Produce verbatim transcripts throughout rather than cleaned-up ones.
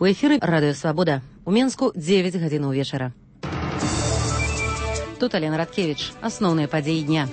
У эфіры радыё Свабода. У Менску дзевяць гадзінаў вечара. Тут Алена Радкевич. Асноўныя падзеі дня.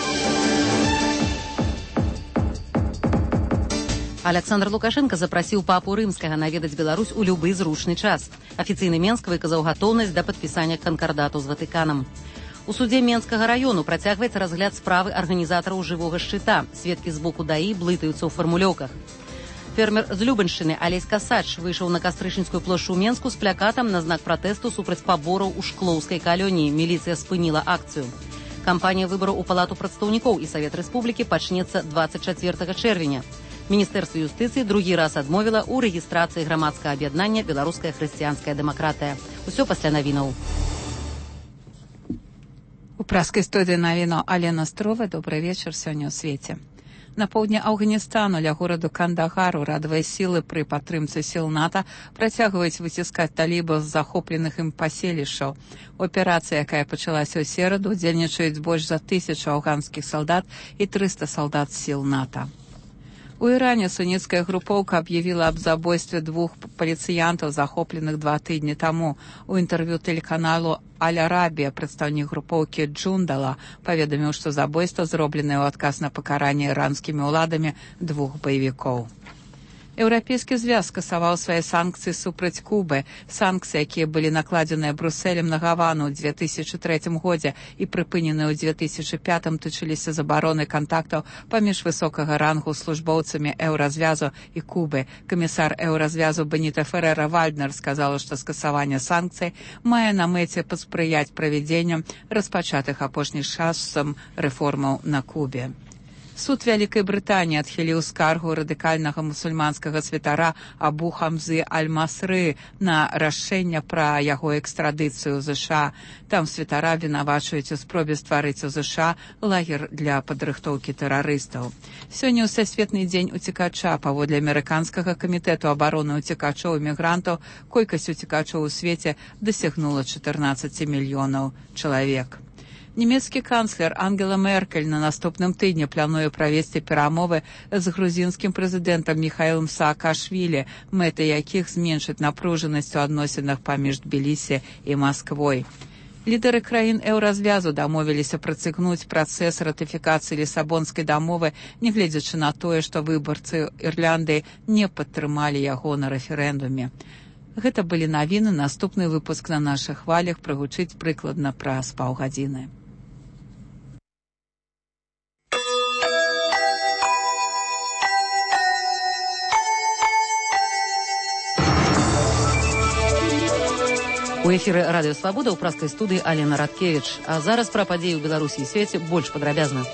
Александр Лукашенко запрасіў папу рымскага наведаць Беларусь у любы зручны час. Афіцыйны Менск выказаў гатоўнасць да падпісання канкардату з Ватыканам. У судзе Менскага раёну працягваецца разгляд справы арганізатараў жывога шчыта. Сведкі з боку даі блытаюцца ў фармулёўках. Фермер з Любаншчыны Алесь Касач выйшаў на Кастрычніцкую плошчу ў Менску з плакатам на знак пратэсту супраць пабораў у шклоўскай калоніі. Міліцыя спыніла акцыю. Кампанія выбараў у Палату прадстаўнікоў і Савет Рэспублікі пачнецца дваццаць чацвёртага чэрвеня. Міністэрства юстыцыі другі раз адмовіла ў рэгістрацыі грамадскага аб'яднання «Беларуская хрысціянская дэмакратыя». Усё пасля навінаў. У праскай студыі навінаў Алена Строва. Добрый вечар сёння ў свеце. На поўдні Афганістану ля гораду Кандагару радавыя сілы пры падтрымцы сіл НАТО працягваюць выціскаць талібаў з захопленых ім паселішчаў. У аперацыі, якая пачалася ў сераду, удзельнічаюць больш за тысячу афганскіх салдат і трыста салдат сіл НАТО. У Іране суніцкая групоўка аб'явіла аб забойстве двух паліцыянтаў, захопленых два тыдні таму. У інтэрв'ю тэлеканалу «Аль-Арабія» прадстаўнік групоўкі Джундала паведаміў, што забойства зробленае ў адказ на пакаранне іранскімі ўладамі двух баевікоў. Еўрапейскі звяз скасаваў свае санкцыі супраць Кубы. Санкцыі, якія былі накладзеныя Брусэлем на Гавану ў две тысячы трэцім годзе і прыпыненыя ў две тысячы пятым, тычыліся забароны кантактаў паміж высокага рангу службоўцамі Еўразвязу і Кубы. Камісар Еўразвязу Беніта Ферера Вальднер сказала, што скасаванне санкцый мае на мэце паспрыяць правядзенню распачатых апошнім часам рэформаў на Кубе. Суд Вялікай Брытаніі адхіліў скаргу радыкальнага мусульманскага святара Абу Хамзы Аль-Масры на рашэнне пра яго экстрадыцыю ў ЗША. Там святара вінавачваюць у спробе стварыць у ЗША лагер для падрыхтоўкі тэрарыстаў. Сёння ўсесветны дзень уцекача. Паводле амерыканскага камітэту абароны уцекачоў і мігрантаў, колькасць уцекачоў у свеце дасягнула чатырнаццаць мільёнаў чалавек. Нямецкі канцлер Ангела Меркель на наступным тыдні плануе правесці перамовы з грузінскім прэзідэнтам Міхаілам Саакашвілі, мэта якіх зменшыць напружанасць у адносінах паміж Тбілісі і Масквой. Лідары краін Еўразвязу дамовіліся працягнуць працэс ратыфікацыі Лісабонскай дамовы, нягледзячы на тое, што выбарцы Ірландыі не падтрымалі яго на рэферэндуме. Гэта былі навіны. Наступны выпуск на нашых хвалях прагучыць прыкладна праз паўгадзіны. У эфіры радыё Свабода ў праскай студыі Алена Радкевич. А зараз пра падзеі ў Беларусі і свеце больш падрабязна.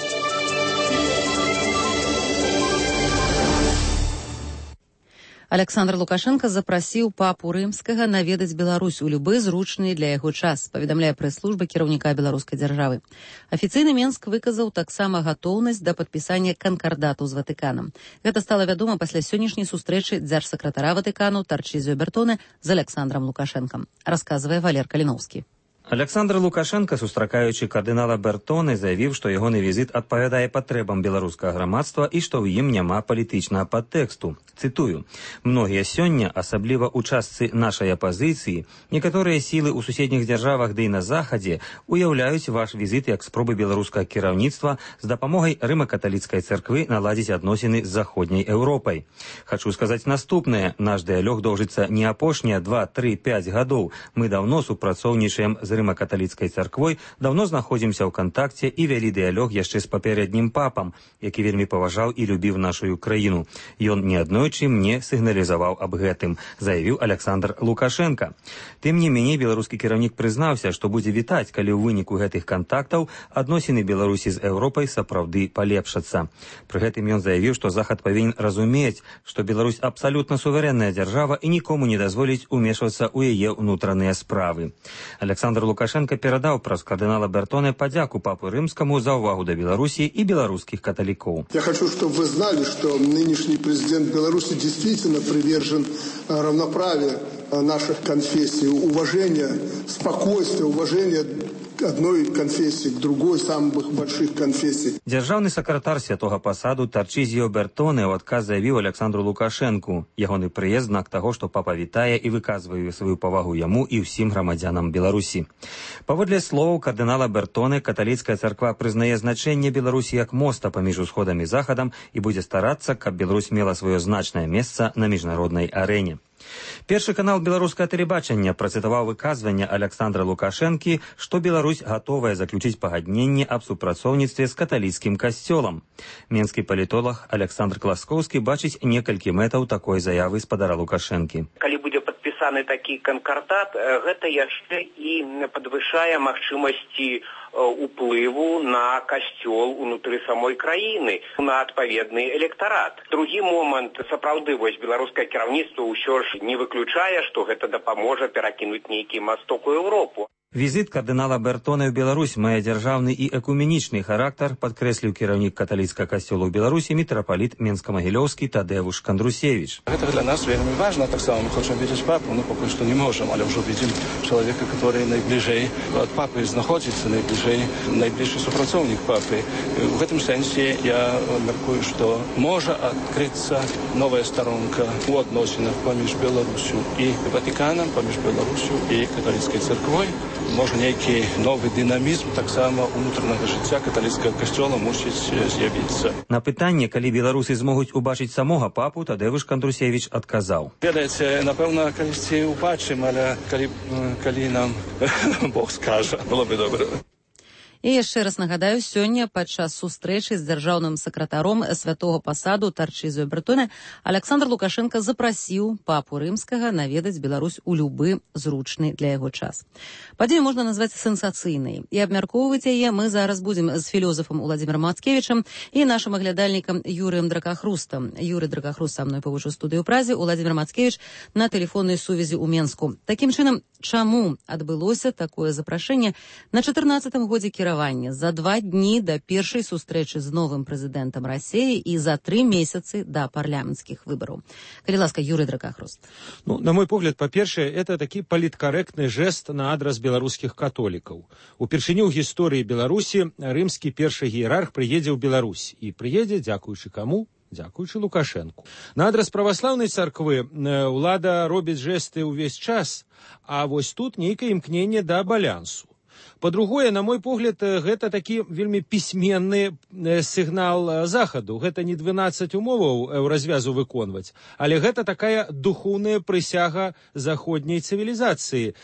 Александр Лукашенко запрасіў папу рымскага наведаць Беларусь у любы зручны для яго час, паведамляе прэс-служба кіраўніка беларускай дзяржавы. Афіцыйны Менск выказаў таксама гатоўнасць да падпісання канкардату з Ватыканам. Гэта стала вядома пасля сённяшняй сустрэчы дзяржсакратара Ватыкану Тарчізіо Бертоне з Александром Лукашенкам, расказвае Валер Каліноўскі. Александр Лукашенко, сустракаючы кардынала Бертоне, заявіў, што ягоны візіт адпавядае патрэбам беларускага грамадства і што ў ім няма палітычнага падтэксту. Цытую: «Многія сёння, асабліва ў частцы нашай апазіцыі, некаторыя сілы ў суседніх дзяржавах ды і на захадзе уяўляюць ваш візіт як спробы беларускага кіраўніцтва з дапамогай рыма-каталіцкай царквы наладзіць адносіны з заходняй Еўропай. Хачу сказаць наступнае. Наш дыялог доўжыцца не апошнія два, тры, пяць гадоў. Мы даўно супрацоўнічаем з рыма-каталіцкай царквой, даўно знаходзімся ў кантакце і вялі дыялог яшчэ з папярэднім папам, які вельмі паважаў і любіў нашу краіну. Ён неаднойчы мне сігналізаваў аб гэтым», заявіў Александр Лукашенко. Тым не меней, беларускі кіраўнік прызнаўся, што будзе вітаць, калі ў выніку гэтых кантактаў адносіны Беларусі з Еўропай сапраўды палепшацца. Пры гэтым ён заявіў, што Захад павінен разумець, што Беларусь абсалютна суверэнная дзяржава і нікому не дазволіць умешвацца ў яе ўнутраныя справы. Александр Лукашенко перадаў праз кардынала Бертоне падзяку папу рымскому за увагу до Беларуси и белорусских католиков. Я хочу, чтобы вы знали, что нынешний президент Беларуси действительно привержен равноправию наших конфессий, уважение, спокойствие, уважение одной конфессии к другой, самых больших конфессий. Дзяржаўны сакратар святога пасаду Тарчизіо Бертоне ў адказ заявіў Александру Лукашэнку. Ягоны прыезд знак таго, што папа вітае і выказвае сваю павагу яму і ўсім грамадзянам Беларусі. Паводле слоў кардынала Бертоне, каталіцкая царква прызнае значэнне Беларусі як моста паміж усходам і захадам і будзе старацца, каб Беларусь мела сваё значнае месца на міжнароднай арэне. Першы канал беларускага тэлебачання працытаваў выказванне Александра Лукашэнкі, што Беларусь гатовая заключыць пагадненне аб супрацоўніцтве з каталіцкім касцёлам. Менскі палітолог Александр Класкоўскі бачыць некалькі мэтаў такой заявы спадара Лукашэнкі. Калі будзе падпісаны такі канкардат, гэта яшчэ і падвышае магчымасці уплыву на касцёл унутры самой краіны, на адпаведны электарат. Другі момант, сапраўды, вось беларускае кіраўніцтва ўсё ж не выключае, што гэта дапаможа перакінуць нейкі масток у Еўропу. Візіт кардынала Бертоне ў Беларусь мае дзяржаўны і экуменічны характар, падкрэсліў кіраўнік каталіцкага касцёла ў Беларусі мітрапаліт Менска-Магілёўскі Тадеуш Кандрусевич. Гэта для нас вельмі важна, так само мы хочам видеть папу, но пакуль што не можам, але ўжо видим чалавека, который найбліжэй ад папы знаходзіцца, найбліжэй, найбліжшы супрацоўнік папы. У гэтым сэнсе я мяркую, што можа адкрыцца новая старонка у адносінах паміж Беларусю і Ватыканам, паміж Беларусю і каталіцкай царквой. Можа, нейкі новы дынамізм таксама унутранага жыцця каталіцкага касцёла мусіць з'явіцца. На пытанне, калі беларусы змогуць убачыць самога папу, Тадеуш Кандрусевич адказаў. Ведаеце, напэўна, калісьці убачым, але калі, калі нам Бог скажа, было бы добра. І яшчэ раз нагадаю, сёння падчас сустрэчы з дзяржаўным сакратаром святого пасаду Тарчизіо Бертоне Александр Лукашенко запрасіў папу рымскага наведаць Беларусь у любы зручны для яго час. Падзею можна назваць сенсацыйнай, і абмяркоўваць яе мы зараз будзем з філёзафам Уладзімірам Мацкевічам і нашым аглядальнікам Юрыем Дракахрустам. Юрый Дракахруст са мной павучыў студыю ў Празе, Уладзімір Мацкевіч на тэлефоннай сувязі ў Менску. Такім чынам, чаму адбылося такое запрашэнне на чатырнаццатым годзе кіравання за два дні да першай сустрэчы з новым прэзідэнтам Расіі і за тры месяцы да парламенцкіх выбараў? Калі ласка, Юрый Дракахруст. Ну, на мой погляд, па-першае, это такі паліткарэктны жэст на адрас беларускіх католікаў. Упершыню ў гісторыі Беларусі рымскі першы іерарх прыедзе ў Беларусь. І прыедзе, дзякуючы каму? Дзякуючы Лукашэнку. На адрас праваслаўнай царквы ўлада робіць жэсты ўвесь час, а вось тут нейкае імкненне да балансу. Па-другое, на мой погляд, гэта такі вельмі пісьменны сігнал захаду. Гэта не дванаццаць умоваў развязу выконваць, але гэта такая духоўная прысяга заходняй цывілізацыі.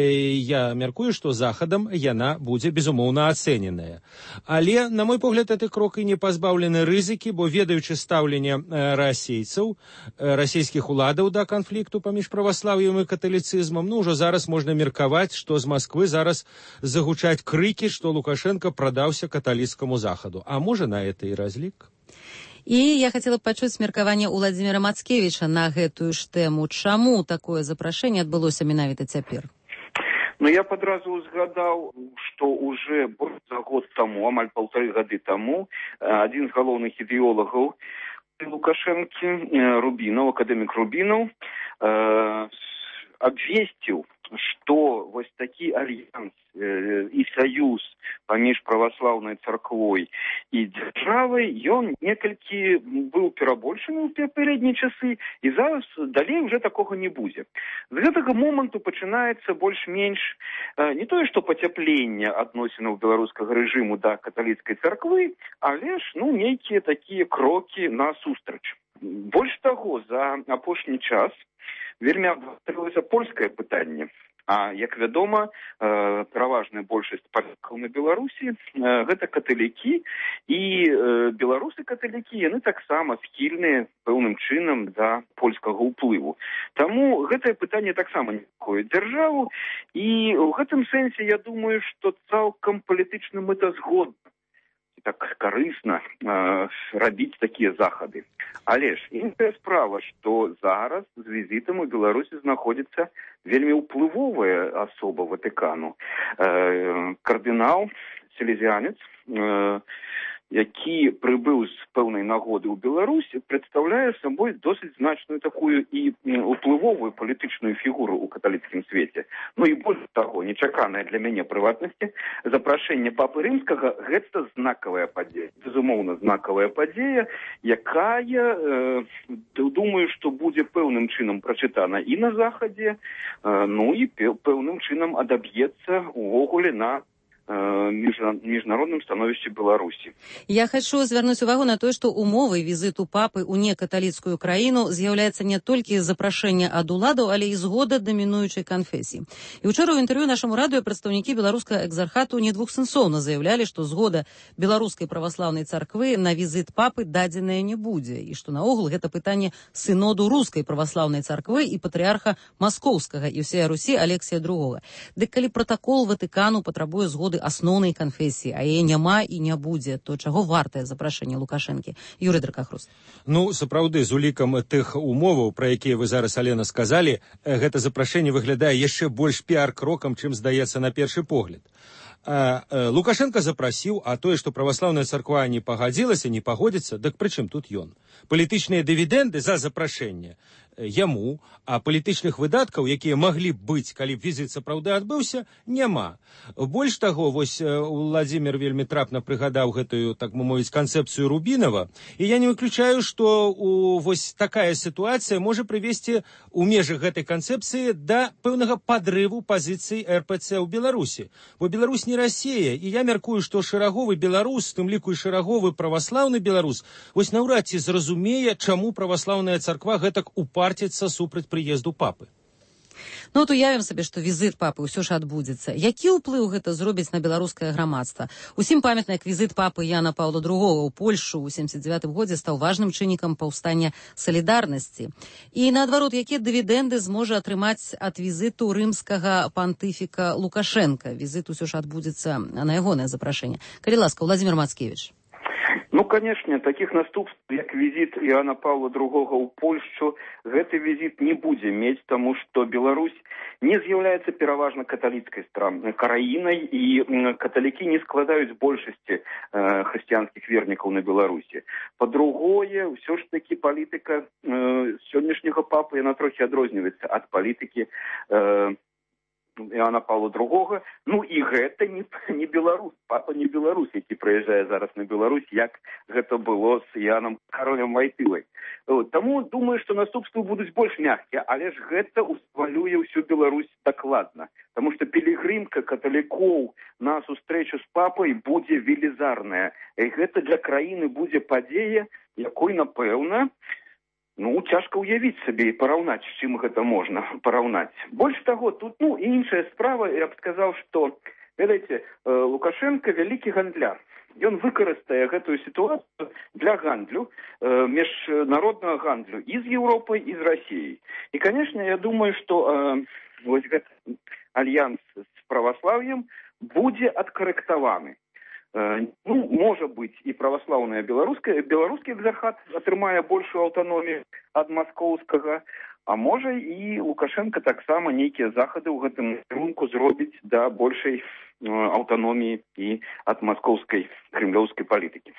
Я мяркую, што захадам яна будзе, безумоўна, ацэненая. Але, на мой погляд, гэты крок і не пазбаўлены рызыкі, бо ведаючы стаўленне расейцаў, расійскіх уладаў да канфлікту паміж праваслаўем і каталіцызмам, ну, ўжо зараз можна меркаваць, што з Масквы зараз загучаць крыкі, што Лукашенко прадаўся каталіцкаму захаду. А можа, на это і разлік? І я хацела пачуць меркаванне Уладзіміра Мацкевіча на гэтую ж тэму. Чаму такое запрашэнне адбылося менавіта цяпер? Ну, я падразу згадаў, што уже больш за год таму, амаль паўтары гады таму, адзін з галоўных ідэолагаў Лукашэнкі, Рубінаў, акадэмік Рубінаў, абвесціў, што вось такі альянс э, і саюз паміж праваслаўнай царквой і дзяржавай, ён некалькі быў перабольшаны ў папярэднія часы, і зараз далей уже такога не будзе. З гэтага моманту пачынаецца больш-менш э, не тое, што пацяпленне адносінаў беларускага рэжыму да каталіцкай царквы, але ж, ну, нейкія такія крокі насустрач. Больш таго, за апошні час вельмі абвастрылася польскае пытанне. А, як вядома, э, пераважная большасць палякаў на Беларусі э, гэта каталікі, і э, беларусы-каталікі, яны таксама схільныя пэўным чынам да польскага ўплыву. Таму гэтае пытанне таксама непакоіць дзяржаву, і ў гэтым сэнсе я думаю, што цалкам палітычна мэтазгодна, так карысна э, рабіць такія захады. Але ж іншая справа, што зараз з візітам у Беларусі знаходзіцца вельмі ўплывовая асоба Ватыкану. Э, кардынал, селезіанец, э, які прыбыў з пэўнай нагоды ў Беларусі, прадстаўляе сабой досыць значную такую і уплывовую палітычную фігуру ў каталіцкім свеце. Ну і больш таго, нечаканае для мяне прыватнасці, запрашэнне папы рымскага – гэта знакавая падзея. Безумоўна, знакавая падзея, якая, э, думаю, што будзе пэўным чынам прачытана і на Захадзе, э, ну і пэўным чынам адаб'ецца увогуле на міжнародным становішчы Беларусі. Я хочу звярнуць увагу на тое, што умовай візіту папы ў некаталіцкую краіну з'яўляецца не толькі запрашэнне ад уладаў, але і згода дамінуючай канфесіі. І ўчора ў інтэрв'ю нашаму радыё прадстаўнікі беларускага экзархату недвухсэнсоўна заявлялі, што згода беларускай праваслаўнай царквы на візіт папы дадзеная не будзе, і што наогул гэта пытанне сыноду рускай праваслаўнай царквы і патрыарха маскоўскага і ўсея Русі Алексія другога. Дык калі пратакол Ватыкану патрабуе згоды асноўнай канфесіі, а яе няма і не будзе, то чаго вартае запрашэнне Лукашэнкі? Юрый Дракахруст. Ну, сапраўды, з улікам тых умоваў, пра якія вы зараз, Алена, сказалі, гэта запрашэнне выглядае яшчэ больш піар-крокам, чым здаецца на першы погляд. Лукашенко запрасіў, а тое, што праваслаўная царква не пагадзілася, не пагодзіцца, дык пры чым тут ён? Палітычныя дывідэнды за запрашэнне яму, а палітычных выдаткаў, якія маглі б быць, калі б візіт сапраўды адбыўся, няма. Больш таго, вось Владзімір вельмі трапна прыгадаў гэтую, так бы мовіць, канцэпцыю Рубінава, і я не выключаю, што у, вось такая сітуацыя можа прывесці у межах гэтай канцэпцыі да пэўнага падрыву пазіцый эр пэ цэ ў Беларусі. Бо Беларусь не Расія, і я мяркую, што шэраговы беларус, тым ліку і шэраговы праваслаўны беларус, вось наўрад ці зразумее, чаму праваслаўная царква гэтак упарціцца супраць прыезду папы. Ну, от уявім сабе, што візит папы ўсё ж адбудзецца. Які ўплыў гэта зробіць на беларускае грамадства? Усім памятна, як візит папы Яна Паўла другога ў Польшу ў сямдзесят дзевятым годзе стаў важным чыннікам паўстання салідарнасці. І наадварот, якія дывідэнды зможа атрымаць ад візіту рымскага пантыфіка Лукашенка? Візит усё ж адбудзецца на ягонае запрашэнне. Калі ласка, Владзімір Мацкевіч. Ну, конечно, таких наступств, як визит Иоанна Павла другога ў Польшу, гэты визит не будзе мець, тому что Беларусь не з'яўляецца пераважна каталіцкай краінай, і каталікі не складаюць большасці э, хрысціянскіх вернікаў на Беларусі. По-другое, ўсё ж таки палітыка э, сённяшняга папы, яна трохі адрозніваецца ад палітыкі э, Иоанна Павла другога, ну і гэта не, не беларус, папа не беларус, які прыязджае зараз на Беларусь, як гэта было з Іанам Каролем Вайтылай. Таму думаю, што наступствы будуць больш мяккія, але ж гэта узвалюе ўсю Беларусь дакладна. Таму што пілігрымка каталікоў на сустрэчу з папай будзе велізарная. І гэта для краіны будзе падзея, якой, напэўна, ну, цяжка ўявіць сабе і параўнаць, з чым гэта можна параўнаць. Больш таго, тут, ну, і іншая справа, я б сказаў, што, ведаеце, Лукашенко вялікі гандляр. Ён выкарыстае гэтую сітуацыю для гандлю, міжнароднага гандлю і з Еўропай, і з Расіяй. І, конечно, я думаю, што э, вось гэты альянс з праваслаўем будзе адкарэктаваны. Ну, можа быць, і праваслаўная беларуская, беларускі экзархат атрымае большую аўтаномію ад маскоўскага, а можа і Лукашенко таксама нейкія захады ў гэтым накірунку зробіць да большай аўтаноміі і ад маскоўскай кремлёўскай палітыкі.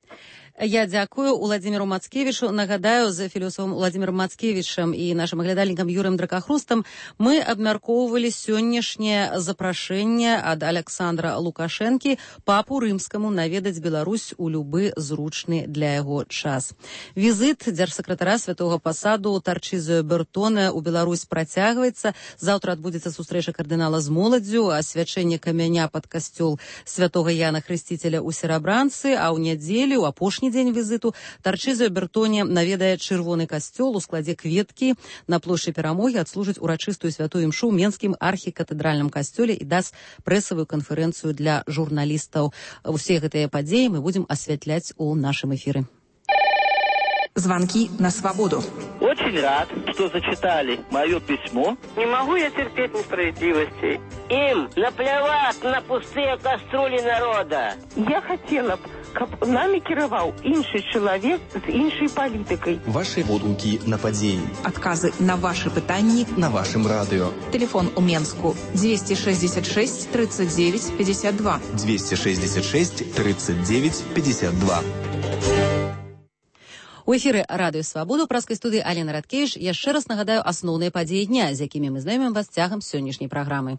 Я дзякую Владзіміру Мацкевічу. Нагадаю, з філософам Владзімірам Мацкевічам і нашым аглядальнікам Юрыем Дракахрустам мы абмяркоўвалі сённяшняе запрашэнне ад Александра Лукашэнкі папу рымскаму наведаць Беларусь у любы зручны для яго час. Візит дзяржсакратара святога пасаду Тарчызо Бертона ў Беларусь працягваецца. Заўтра адбудзецца сустрэча кардынала з моладдзю, асвячэнне камяня пад касцёл святога Яна Хрысціцеля ў Серабранцы, а ў нядзелю, у апошні дзень візіту, Тарчызо Бертоне наведае чырвоны касцёл у складзе кветкі на плошчы Перамогі, адслужыць урачыстую святую імшу ў Менскім архікатэдральным касцёле і дасць прэсавую канферэнцыю для журналістаў. Усе гэтыя падзеі мы будзем асвятляць у нашым эфіры. Звонки на свободу. Очень рад, что зачитали мое письмо. Не могу я терпеть несправедливости. Им наплевать на пустые кастрюли народа. Я хотела каб намі кіраваў іншы чалавек з іншай палітыкай. Ваши водгукі на падзеі. Адказы на ваши пытанні на вашым радыё. Телефон у Менску двести шестьдесят шесть тридцать девять пятьдесят два. двести шестьдесят шесть тридцать девять пятьдесят два. У эфіры радыё Свабоду праскай студыі Алена Радкевіч яшчэ раз нагадаю асноўныя падзеі дня, з якімі мы знаёмім вас цягам сённяшняй праграмы.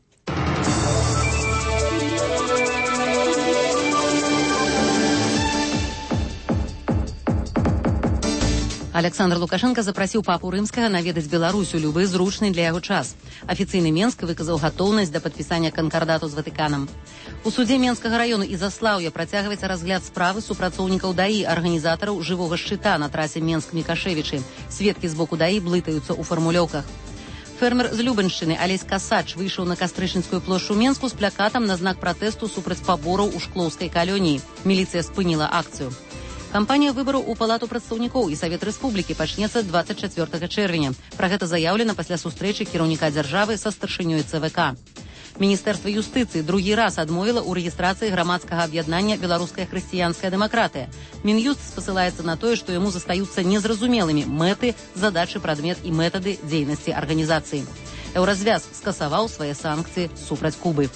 Александр Лукашенко запрасіў папу рымскага наведаць Беларусь у любы зручны для яго час. Афіцыйны Менск выказаў гатоўнасць да падпісання канкардату з Ватыканам. У судзе Менскага раёну і Заслаўя працягваецца разгляд справы супрацоўнікаў ДАІ, арганізатараў жывога шчыта на трасе Менск-Мікашевічы. Сведкі з боку ДАІ блытаюцца ў фармулёўках. Фермер з Любаншчыны Алесь Касач выйшаў на Кастрычніцкую плошчу Менску з плакатам на знак пратэсту супраць пабораў у Шклоўскай калоніі. Міліцыя спыніла акцыю. Кампанія выбараў у Палату прадстаўнікоў і Савет Рэспублікі пачнецца двадцать чацвёртага чэрвеня. Пра гэта заяўлена пасля сустрэчы кіраўніка дзяржавы са старшынёй ЦВК. Міністэрства юстыцыі другі раз адмовіла ў рэгістрацыі грамадскага аб'яднання «Беларуская хрысціянская дэмакратыя». Мін'юст спасылаецца на тое, што яму застаюцца незразумелымі мэты, задачы, прадмет і метады дзейнасці арганізацыі. Еўразвяз скасаваў свае санкцыі супраць Кубы.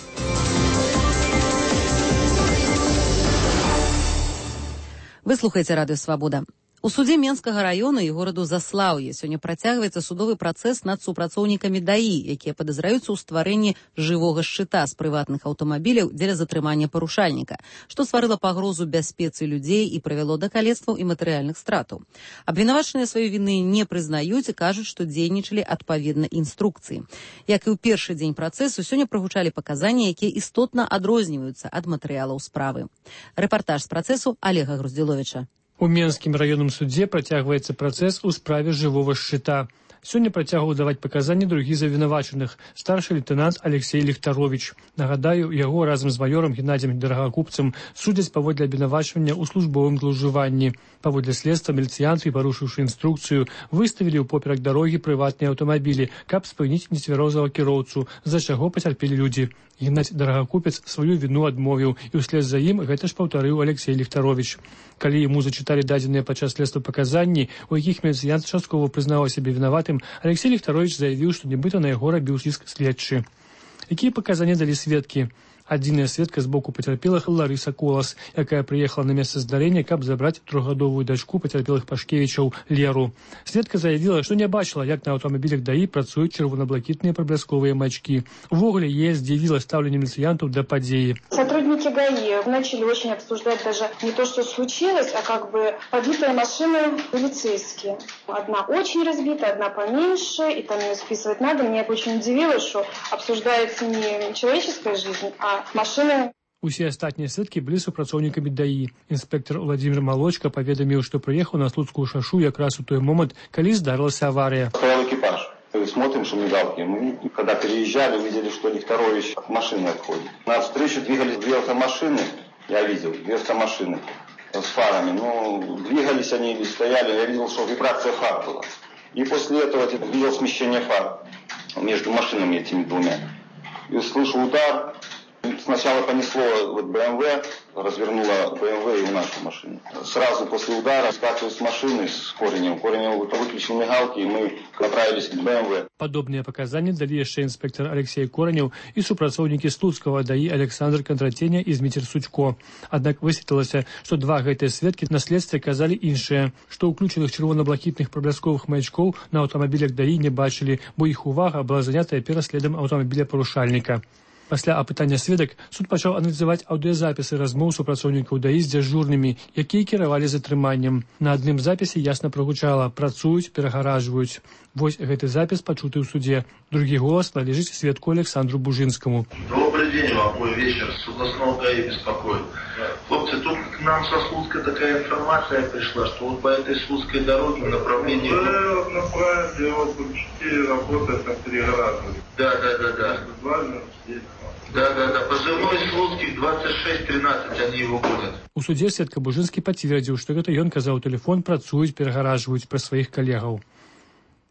Вы слухаеце радыё Свабода. У судзе Менскага раёна і гораду Заслаўе сёння працягваецца судовы працэс над супрацоўнікамі ДАІ, якія падазраюцца ў стварэнні жывога шчыта з прыватных аўтамабіляў дзеля затрымання парушальніка, што стварыла пагрозу бяспецы людзей і прывяло да калецтваў і матэрыяльных стратаў. Абвінавачаныя свае віны не прызнаюць і кажуць, што дзейнічалі адпаведна інструкцыі. Як і ў першы дзень працэсу, сёння прагучалі паказанні, якія істотна адрозніваюцца ад матэрыялаў справы. Рэпартаж з працэсу Олега Груздзіловіча. У Менскім раённым судзе працягваецца працэс у справе жывога шчыта. Сёння працягваў даваць паказанні другі з абвінавачаных, старшы лейтэнант Алексей Ліхтаровіч. Нагадаю, яго разам з маёрам Геннадзем Дарагакупцам судзяць паводле абвінавачвання ў службовым злоўжыванні. Паводле следства міліцыянты, парушыўшы інструкцыю, выставілі ў поперак дарогі прыватныя аўтамабілі, каб спыніць нецвярозага кіроўцу, з-за чаго пацярпелі людзі. Геннадзь Дарагакупец сваю віну адмовіў, і ўслед за ім гэта ж паўтарыў Алексей Ліхтаровіч. Калі яму зачыталі дадзеныя падчас следства паказанні, у якіх міліцыянт часткова прызнаваў сябе вінаватым, Алексей Ліхтаровіч заявіў, што нібыта на яго рабіў ціск следчы. Якія паказанні далі сведкі? Адзіная сведка з боку пацярпелых Ларыса Колас, якая прыехала на месца здарэння, каб забраць трохгадовую дачку пацярпелых Пашкевічаў Леру. Сведка заявіла, што не бачыла, як на аўтамабілях ДАІ працуюць чырвона-блакітныя праблісковыя маячкі. Увогуле, яе здзівіла стаўленне міліцыянтаў да падзеі. Сотрудники ГАИ начали очень обсуждать даже не то, что случилось, а как бы побитые машины полицейские. Одна очень разбита, одна поменьше, и там ее списывать надо. Меня очень удивило, что обсуждается не человеческая жизнь, а машины. Усе астатнія сведкі былі супрацоўнікамі ДАІ. Інспектор Владимир Малочка паведаміў, што прыехаў на Слуцкую шашу якраз у той момент, калі здарылася авария. Стоял экипаж. Смотрим, что мигалки. Мы, когда переезжали, увидели, что Лихтарович от машины отходит. Навстречу двигались две автомашины. Я видел, две автомашины с фарами. Ну, двигались они или стояли. Я видел, что вибрация фар была. И после этого я видел смещение фар между машинами этими двумя. И слышу удар. Сначала понесло вот БМВ, развернула БМВ и нашу машину. Сразу после удара скатываюсь с машины с Коренем. Коренем выключил мигалки, и мы направились к БМВ. Падобныя паказанні далі яшчэ інспектор Алексей Коренев і супрацоўнікі Слуцкага ДАІ Александр Кондратеня і Зміцер Сучко. Аднак высветлілася, што два гэтыя сведкі на следстве казалі іншае, што ўключаных чырвона-блакітных праблісковых маячкоў на аўтамабілях ДАІ не бачылі, бо іх увага была занятая пераследам аўтамабіля парушальніка. Пасля апытання сведак суд пачаў аналізаваць аўдыёзапісы размоў супрацоўнікаў ДАІ з дзяжурнымі, якія кіравалі затрыманнем. На адным запісе ясна прагучала: працуюць, перагаражваюць. Вось гэты запіс пачуты ў суде. Другі голас належыць сведку Александру Бужинскому. Добрый день вам, мой вечер. С областного ГАИ беспокоит. Хлопцы, тут к нам со Слуцка такая информация пришла, что вот по этой Слуцкой дороге в направлении... Да, направили, вот тут четыре работают на перегораживании. Да, да, да, да. Да, да, да. Позывной Слуцких двадцать шесть тринадцать, они его гонят. У судзе сведка Бужинскі пацвердзіў, што гэта ён казаў тэлефон, працуюць, перагаражваюць пра сваіх калегаў.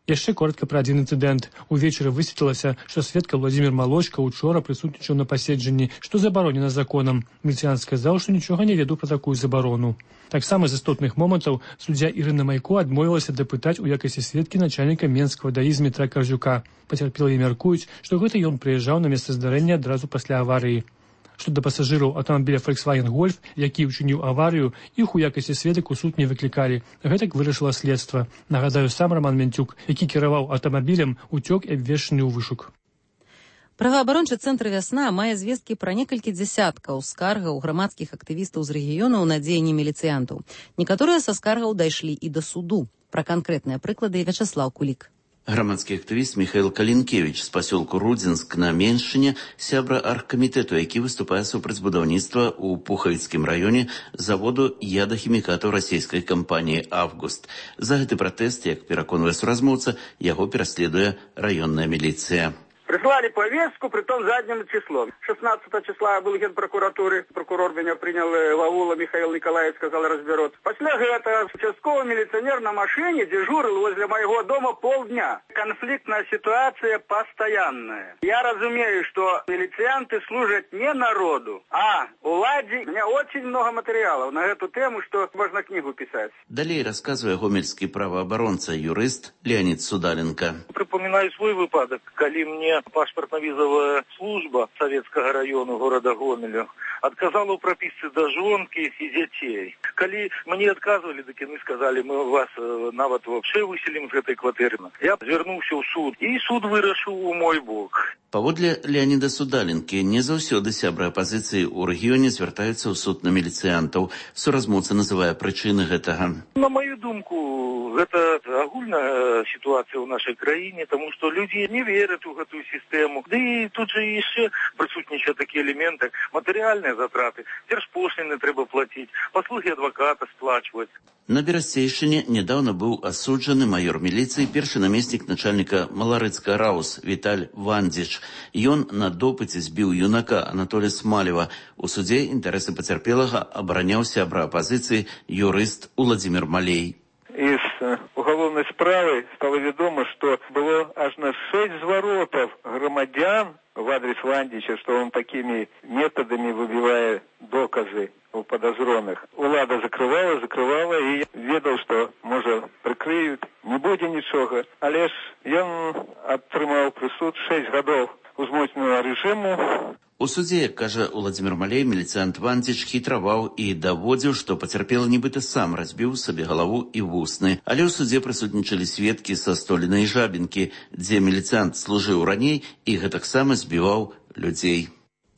Яшчэ коротка пра адзін інцыдэнт. Увечары высветлілася, што сведка Владзімір Малочка учора прысутнічаў на паседжанні, што забаронена законам. Міліцыянт сказаў, што нічога не ведаў пра такую забарону. Таксама з істотных момантаў суддзя Ірына Майко адмовілася дапытаць у якасці сведкі начальніка Менскага ДАІ Змітра Карзюка. Пацярпелыя мяркуюць, што гэта ён прыязджаў на месца здарэння адразу пасля аварыі. Што да пасажыраў аўтамабіля Volkswagen Golf, які ўчыніў аварыю, іх у якасці сведак у суд не выклікалі. Гэтак вырашыла следства. Нагадаю, сам Роман Мянцюк, які кіраваў аўтамабілем, уцёк і абвешчаны ў вышук. Праваабарончы цэнтр «Вясна» мае звесткі пра некалькі дзясяткаў скаргаў грамадскіх актывістаў з рэгіёнаў на дзеянні міліцыянтаў. Некаторыя са скаргаў дайшлі і да суду. Пра канкрэтныя прыклады Вячаслаў Кулік. Громадский активист Михаил Калинкевич с поселку Рудзинск на Меньшине, сябра аргкомитету, які выступае супраць будаўніцтва у Пухавіцкім районе заводу ядахімікатаў расійскай кампаніі «Август». За гэты пратэст, як пераконвае суразмоўца, яго пераследуе раённая міліцыя. Прислали повестку, притом задним числом. шестнадцатого числа был генпрокуратуры. Прокурор меня принял в аула, Михаил Николаевич сказал, разберут. После этого участковый милиционер на машине дежурил возле моего дома полдня. Конфликтная ситуация постоянная. Я разумею, что милицианты служат не народу, а уладе. У меня очень много материалов на эту тему, что можно книгу писать. Далее рассказывая гомельский правооборонца, юрист Леонид Судаленко. Припоминаю свой выпадок, коли мне пашпартна-візовая служба Советского района города Гомеля отказала у прописцы до жонки и детей. Коли мне отказывали, так они сказали, мы вас нават вообще выселим из этой квартиры. Я звернувся в суд, и суд вырашыў у мой бок. Паводле Леонида Судаленкі, не заўсёды сябры апазіцыі ў рэгіёне звяртаюцца ў суд на міліцыянтаў. Суразмоўца называе прычыны гэтага. На мою думку, гэта агульная ситуация в нашей краіне, тому что люди не верят в эту систему. Да и тут же еще присутнічают такие элементы, материальные затраты, держпошлины треба платить, послуги адвоката сплачивать. На Берасцейшыне недавно быў асуджаны майор міліцыі, першы намеснік начальніка Маларыцка Раус Віталь Вандзіч. Ён на допыце збіў юнака Анатолія Смалева. У судзе інтарэсы пацярпелага абараняў сябра апазіцыі юрыст Уладзімір Малей. Из уголовной справы стало ведомо, что было аж на шесть зворотов громадян в адрес Вандича, что он такими методами выбивая доказы у подозренных. Улада закрывала, закрывала и ведал, что, может, прикрыют, не будет ничего. Але ж ён атрымаў прысуд шесть годов узмоцненного режиму. У судзе, як кажа Уладзімір Малей, міліцыянт Вандзіч хітраваў і даводзіў, што пацярпелы нібыта сам разбіў сабе галаву і вусны. Але ў судзе прысутнічалі сведкі са Столінай Жабінкі, дзе міліцыянт служыў раней і гэтаксама збіваў людзей.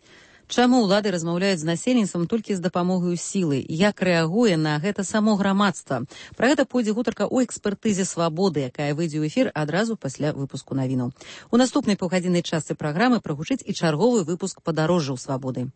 Чаму ўлады размаўляюць з насельніцтвам толькі з дапамогай сілы? Як рэагуе на гэта само грамадства? Пра гэта пойдзе гутарка ў экспертызе «Свабоды», якая выйдзе ў эфір адразу пасля выпуску навінаў. У наступнай паўгадзіннай частцы праграмы прагучыць і чарговы выпуск падарожжаў «Свабоды».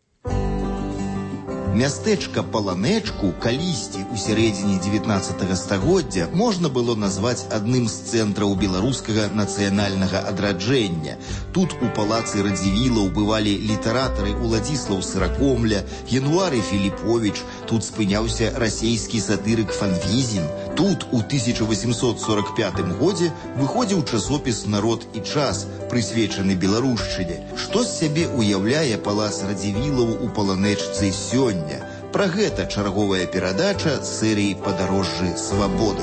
Мястэчка Паланэчку калісьці ў сярэдзіне дзевятнаццатага стагоддзя можна было назваць адным з цэнтраў беларускага нацыянальнага адраджэння. Тут у палацы Радзівілаў бывалі літаратары Уладзіслаў Сыракомля, Януары Філіповіч, тут спыняўся расейскі сатырык Фанвізін. Тут у тысяча восемьсот сорок пятым годзе выходзіў часопіс «Народ і час», прысвечаны беларушчыне. Што з сябе уяўляе палац Радзівілаў у Паланэчцы сёння? Пра гэта чарговая перадача серыі «Падарожжы свабоды».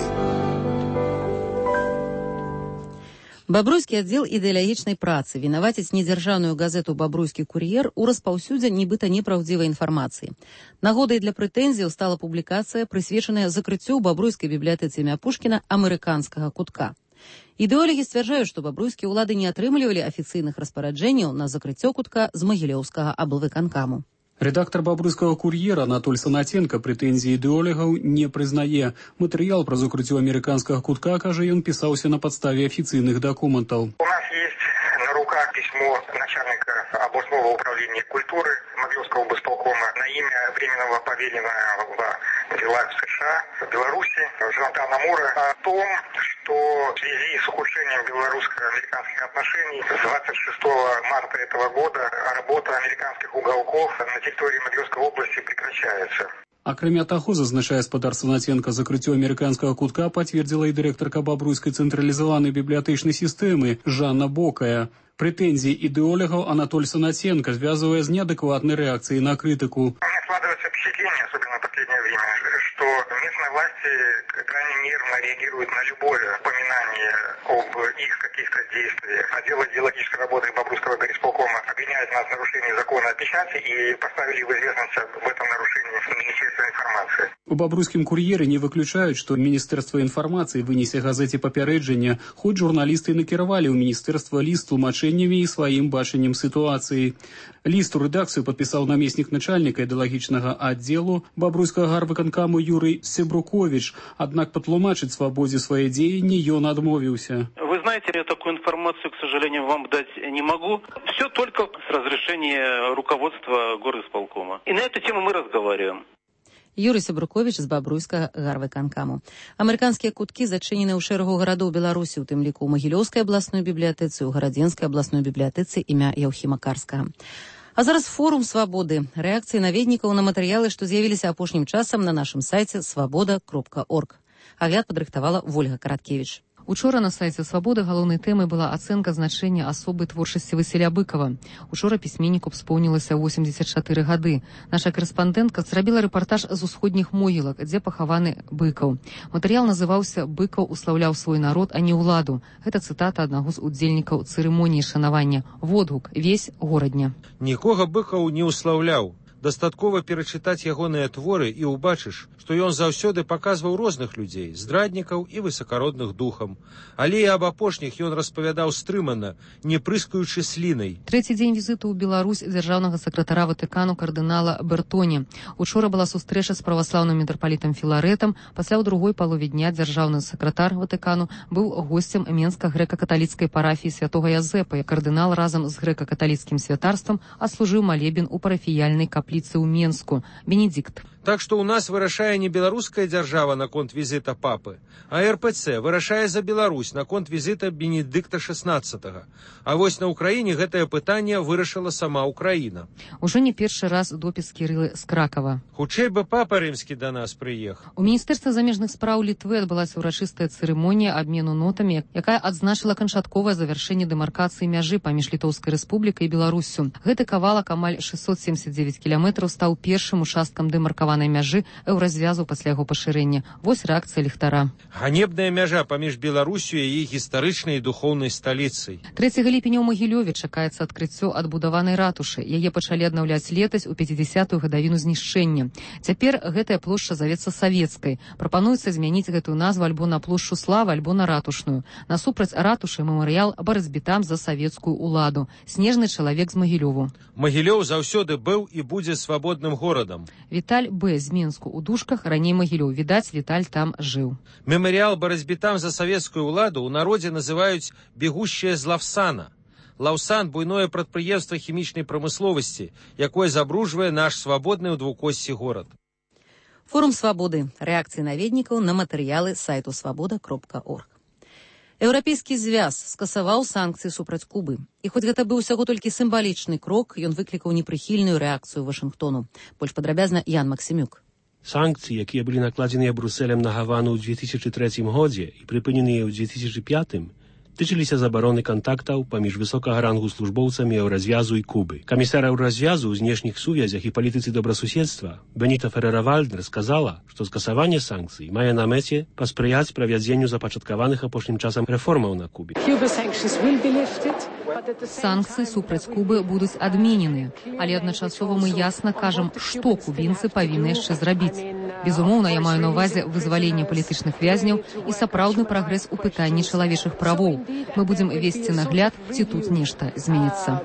Бабруйскі аддзел ідэалагічнай працы вінаваціць недзяржаўную газету «Бабруйскі кур'ер» у распаўсюдзе нібыта непраўдзівай інфармацыі. Нагодай для прэтэнзіяў стала публікацыя, прысвечаная закрыццю ў бабруйскай бібліятэцы імя Пушкіна амерыканскага кутка. Ідэолагі сцвярджаюць, што бабруйскія ўлады не атрымлівалі афіцыйных распараджэнняў на закрыццё кутка з магілёўскага аблвыканкаму. Редактор «Бобруйского курьера» Анатоль Санатенко претензии идеологов не признае. Материал про закрытие американского кутка, каже, он писался на подставе официальных документов. У нас есть на руках письмо начальника областного управления культуры Могилевского облсполкома на имя временного поверенного дела в США, в Беларуси, Жонатана Мура, о том, что в связи с ухудшением белорусско-американских отношений с двадцать шестого марта этого года работа американских уголков на территории Могилевской области прекращается. Акрамя таго, зазначае спадар Санаценка, закрыццё амерыканскага кутка пацвердзіла і дырэктарка бабруйскай цэнтралізаванай бібліятэчнай сістэмы Жанна Бокая. Претензии идеологов Анатолий Санаценко, связывая с неадекватной реакцией на критику. У меня складывается впечатление, особенно в последнее время, что местные власти крайне нервно реагируют на любое упоминание об их каких-то действиях. Отдел идеологической работы Бобруйского горисполкома обвиняет нас в нарушении закона о печати и поставили в известность об этом нарушении Министерства информации. У бабруйскім кур'еры не выключаюць, што Міністэрства інфармацыі вынесе газеце папярэджання, хоць журналісты накіравалі ў міністэрства ліст тлумачэннямі і сваім бачаннем сітуацыі. Ліст у рэдакцыю падпісаў намеснік начальніка ідэалагічнага аддзелу бабруйскага гарвыканкаму Юрый Себрукович, аднак патлумачыць свабодзе свае дзеянні ён адмовіўся. Вы знаете, я такую информацию, к сожалению, вам дать не могу. Все только с разрешения руководства горисполкома. И на эту тему мы разговариваем. Юрый Себрукович з бабруйскага гарвыканкаму. Амерыканскія куткі зачынены ў шэрагу гарадоў Беларусі, у тым ліку ў Магілёўскай абласной бібліятэцы, у Гарадзенскай абласной бібліятэцы імя Яўхіма Карскага. А зараз форум свабоды. Рэакцыі наведнікаў на матэрыялы, што з'явіліся апошнім часам на нашым сайце свабода кропка орг. Агляд падрыхтавала Вольга Караткевіч. Учора на сайце «Свабоды» галоўнай тэмай была ацэнка значэння асобы творчасці Васіля Быкова. Учора пісьменніку споўнілася восемьдесят чатыры гады. Наша карэспандэнтка зрабіла рэпартаж з усходніх могілак, дзе пахаваны Быкаў. Матэрыял называўся «Быкаў услаўляў свой народ, а не ўладу». Гэта цытата аднаго з удзельнікаў цырымоніі шанавання. Водгук «Весь горадня». Нікога Быкаў не услаўляў. Дастаткова перачытаць ягоныя творы і ўбачыш, што ён заўсёды паказваў розных людзей, здраднікаў і высакародных духам. Але і аб апошніх ён распавядаў стрымана, не прыскаючы слінай. Трэці дзень візіту ў Беларусь дзяржаўнага сакратара Ватыкану кардынала Бертоні. Учора была сустрэча з праваслаўным мітрапалітам Філарэтам. Пасля ў другой палове дня дзяржаўны сакратар Ватыкану быў госцем Менска-грэка-каталіцкай парафіі святога Язэпа. Кардынал разам з грэка-каталіцкім святарствам адслужыў малебен у парафіяльнай капліцы ў Менску. Бенедикт. Так што ў нас вырашае не беларуская дзяржава наконт візіта папы, а эр пэ цэ вырашае за Беларусь наконт візіта Бенедыкта шэснаццатага. А вось на Ўкраіне гэтае пытанне вырашыла сама Ўкраіна. Ужо не першы раз допіс Кірылы з Кракава. Хутчэй бы папа рымскі да нас прыехаў. У Міністэрстве замежных спраў Літвы адбылася ўрачыстая цырымонія абмену нотамі, якая адзначыла канчатковае завяршэнне дэмаркацыі мяжы паміж Літоўскай рэспублікай і Беларуссю. Гэты кавалак амаль шэсцьсот семьдесят девять кіламетраў стаў першым участкам дэмаркаванай мяжы еўразвязу пасля яго пашырэння. Вось рэакцыя ліхтара. Ганебная мяжа паміж Беларусю і яе гістарычнай і духоўнай сталіцай. трэцяга ліпеня ў Магілёве чакаецца адкрыццё адбудаванай ратушы. Яе пачалі аднаўляць летась у пяцідзясятую гадавіну знішчэння. Цяпер гэтая плошча завецца савецкай. Прапануецца змяніць гэтую назву альбо на плошчу Славы, альбо на ратушную. Насупраць ратушы мемарыял барацьбітам за савецкую ўладу. Снежны чалавек з Магілёву. Магілёў заўсёды быў і будзе свабодным горадам. Віталь Б. з Менску у Душках, раней Магілёў. Відаць, Віталь там жыў. Мемарыял барацьбітам за савецкую ўладу ў народзе называюць «бегущая з Лаўсана». Лаўсан – буйное прадпрыемства хімічнай прамысловасці, якое забруджвае наш свабодны ў двукосці горад. Форум свабоды. Рэакцыі наведнікаў на матэрыялы сайту свабода кропка орг. Еўрапейскі звяз скасаваў санкцыі супраць Кубы. І хоць гэта быў усяго толькі сімвалічны крок, ён выклікаў непрыхільную рэакцыю Вашынгтону. Больш падрабязна Ян Максімюк. Санкцыі, якія былі накладзеныя Брусэлем на Гавану ў две тысячи трэцім годзе і прыпыненыя ў две тысячи пятым, тычыліся забароны кантактаў паміж высокага рангу службоўцамі еўразвязу і Кубы. Камісар еўразвязу ў знешніх сувязях і палітыцы добрасуседства Беніта Ферера-Вальдер сказала, што скасаванне санкцый мае на мэце паспрыяць правядзенню запачаткаваных апошнім часам рэформаў на Кубе. Санкцыі супраць Кубы будуць адмененыя, але адначасова мы ясна кажам, што кубінцы павінны яшчэ зрабіць. Безумоўна, я маю на ўвазе вызваленне палітычных вязняў і сапраўдны прагрэс у пытанні чалавечых правоў. Мы будзем весці нагляд, ці тут нешта зменіцца.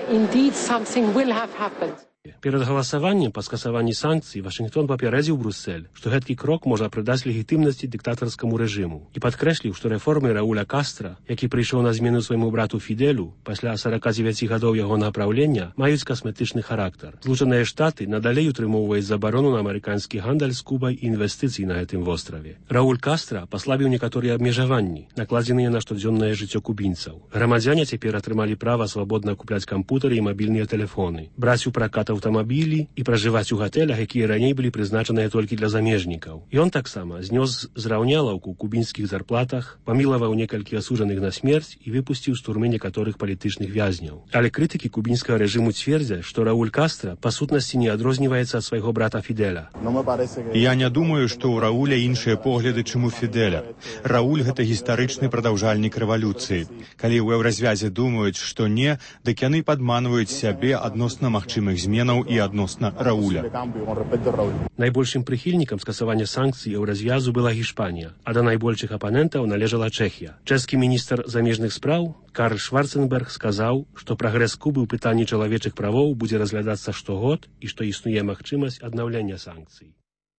Перад галасаваннем па скасаванні санкцый Вашынгтон папярэдзіў Брусэль, што гэткі крок можа прыдаць легітымнасці дыктатарскаму рэжыму і падкрэсліў, што рэформы Рауля Кастра, які прыйшоў на змену свайму брату Фідэлю пасля сорока девяти гадоў яго напраўлення, маюць касметычны характар. Злучаныя Штаты надалей утрымоўваюць забарону на амерыканскі гандаль з Кубай і інвестыцый на гэтым востраве. Рауль Кастра паслабіў некаторыя абмежаванні, накладзеныя на штодзённае жыццё кубінцаў. Грамадзяне цяпер атрымалі права свабодна купляць кампутары і мабільныя тэлефоны, браць у пракат аўтамабілі і пражываць у гатэлях, якія раней былі прызначаныя толькі для замежнікаў. Ён таксама знёс зраўнялаўку ў кубінскіх зарплатах, памілаваў некалькі асуджаных на смерць і выпусціў з турмы некаторых палітычных вязняў. Але крытыкі кубінскага рэжыму цвердзяць, што Рауль Кастра па сутнасці не адрозніваецца ад свайго брата Фідэля. Я не думаю, што ў Рауля іншыя погляды, чым у Фідэля. Рауль — гэта гістарычны прадаўжальнік рэвалюцыі. Калі ў еўразвязе думаюць, што не, дык яны падманваюць сябе адносна магчымых зменаў і адносна Рауля. Найбольшым прыхільнікам скасавання санкцый еўразвязу была Гішпанія, а да найбольшых апанентаў належала Чэхія. Чэшскі міністр замежных спраў Карл Шварценберг сказаў, што прагрэс Кубы ў пытанні чалавечых правоў будзе разглядацца штогод і што існуе магчымасць аднаўлення санкцый.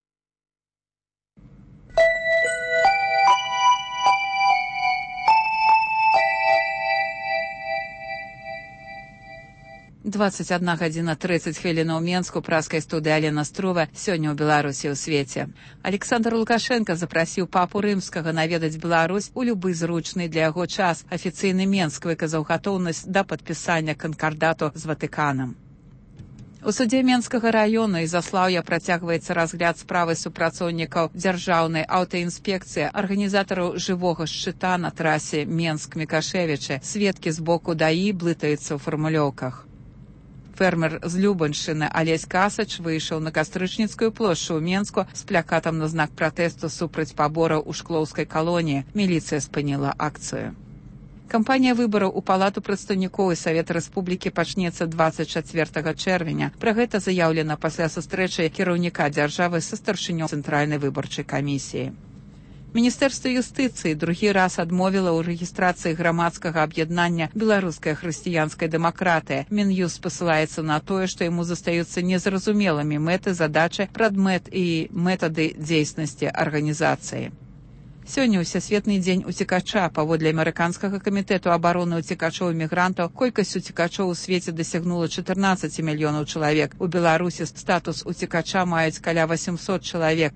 двадцать одна гадзіна тридцать хвілін у Менску, праскай студыі Алена Струва. Сёння ў Беларусі ў свеце. Александр Лукашенко запрасіў папу рымскага наведаць Беларусь у любы зручны для яго час. Афіцыйны Менск выказаў гатоўнасць да падпісання канкардату з Ватыканам. У судзе Менскага раёну і Заслаўя працягваецца разгляд справы супрацоўнікаў дзяржаўнай аўтаінспекцыі, арганізатараў жывога шчыта на трасе Менск-Мікашевічы. Сведкі з боку ДАІ блытаюцца ў фармулёўках. Фермер з Любаншчыны Алесь Касач выйшаў на Кастрычніцкую плошчу ў Менску з плакатам на знак пратэсту супраць пабораў у шклоўскай калоніі. Міліцыя спыніла акцыю. Кампанія выбараў у Палату прадстаўнікоў і Савет Рэспублікі пачнецца двадцать чацвёртага чэрвеня. Пра гэта заяўлена пасля сустрэчы кіраўніка дзяржавы са старшынёй Цэнтральнай выбарчай камісіі. Міністэрства юстыцыі другі раз адмовіла ў рэгістрацыі грамадскага аб'яднання «Беларуская хрысціянская дэмакратыя». Мін'юст спасылаецца на тое, што яму застаюцца незразумелымі мэты, задачы, прадмет і метады дзейснасці арганізацыі. Сёння ўсесветны дзень уцекача. Паводле амерыканскага камітэту абароны уцекачоў і мігрантаў, колькасць уцекачоў у свеце дасягнула чатырнаццаць мільёнаў чалавек. У Беларусі статус уцекача маюць каля восемьсот чалавек.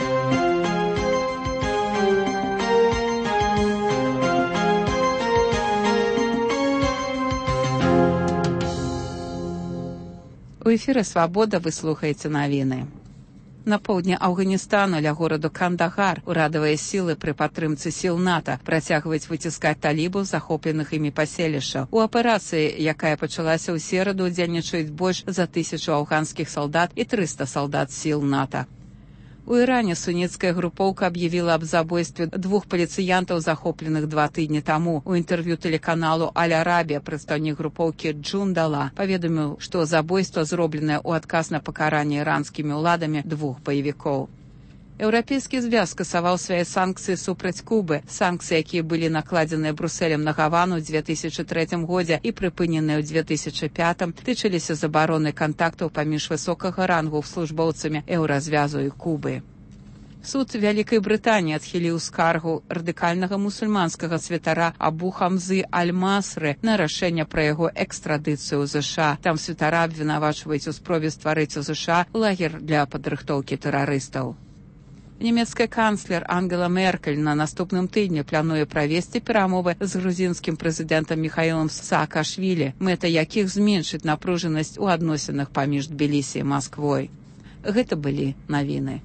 У эфіры «Свабода» вы слухаеце навіны. На поўдні Афганістану ля гораду Кандагар урадавыя сілы пры падтрымцы сіл НАТО працягваюць выціскаць талібаў захопленых імі паселішчаў. У аперацыі, якая пачалася ў сераду, удзельнічаюць больш за тысячу афганскіх салдат і трыста салдат сіл НАТО. У Іране суніцкая групоўка аб'явіла аб забойстве двух паліцыянтаў, захопленых два тыдні таму. У інтэрв'ю тэлеканалу «Аль-Арабія» прадстаўнік групоўкі Джун Дала паведаміў, што забойства зробленае ў адказ на пакаранне іранскімі ўладамі двух баевікоў. Еўрапейскі звяз скасаваў свае санкцыі супраць Кубы. Санкцыі, якія былі накладзеныя Брусэлем на Гавану ў две тысячы трэцім годзе і прыпыненыя ў две тысячы пятым, тычыліся забароны кантактаў паміж высокага рангу службоўцамі еўразвязу і Кубы. Суд Вялікай Брытаніі адхіліў скаргу радыкальнага мусульманскага святара Абу Хамзы Аль-Масры на рашэнне пра яго экстрадыцыю ў ЗША. Там святара абвінавачваюць у спробе стварыць у ЗША лагер для падрыхтоўкі тэрарыстаў. Нямецкая канцлер Ангела Меркель на наступным тыдні плануе правесці перамовы з грузінскім прэзідэнтам Міхаілам Саакашвілі, мэта якіх зменшыць напружанасць у адносінах паміж Тбілісі і Масквой. Гэта былі навіны.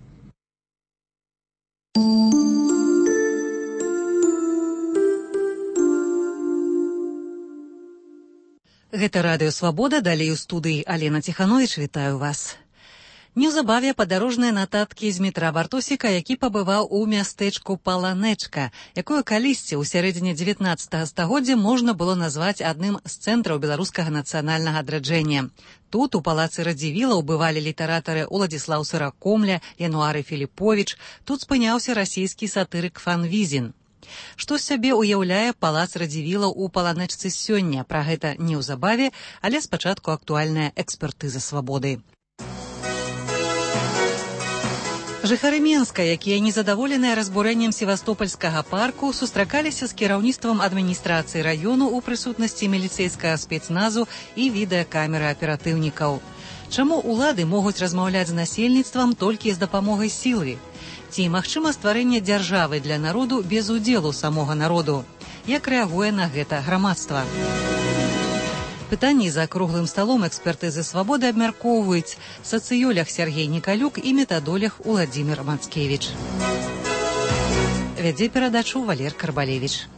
Гэта радыё «Свабода», далей у студыі Алена Ціхановіч, вітаю вас. Неўзабаве падарожныя нататкі з метра Бартосіка, які пабываў у мястэчку Паланэчка, якое калісьці ў сярэдзіне дзевятнаццатага стагоддзя можна было назваць адным з цэнтраў беларускага нацыянальнага адраджэння. Тут, у палацы Радзівілаў, бывалі літаратары Уладзіслаў Сыракомля, Януары Філіповіч, тут спыняўся расійскі сатырык Фанвізін. Што з сябе ўяўляе палац Радзівілаў у Паланэчцы сёння? Пра гэта неўзабаве, але спачатку актуальная экспертыза «Свабоды». Жыхары Менска, якія незадаволеныя разбурэннем севастопольскага парку, сустракаліся з кіраўніцтвам адміністрацыі раёну ў прысутнасці міліцэйскага спецназу і відэакамеры аператыўнікаў. Чаму ўлады могуць размаўляць з насельніцтвам толькі з дапамогай сілы? Ці магчыма стварэнне дзяржавы для народу без удзелу самога народу? Як рэагуе на гэта грамадства? Пытанні за круглым сталом экспертызы свабоды абмяркоўваюць сацыёлог Сергей Николюк і метадолог Уладзімір Мацкевіч. Вядзе перадачу Валер Карбалевіч.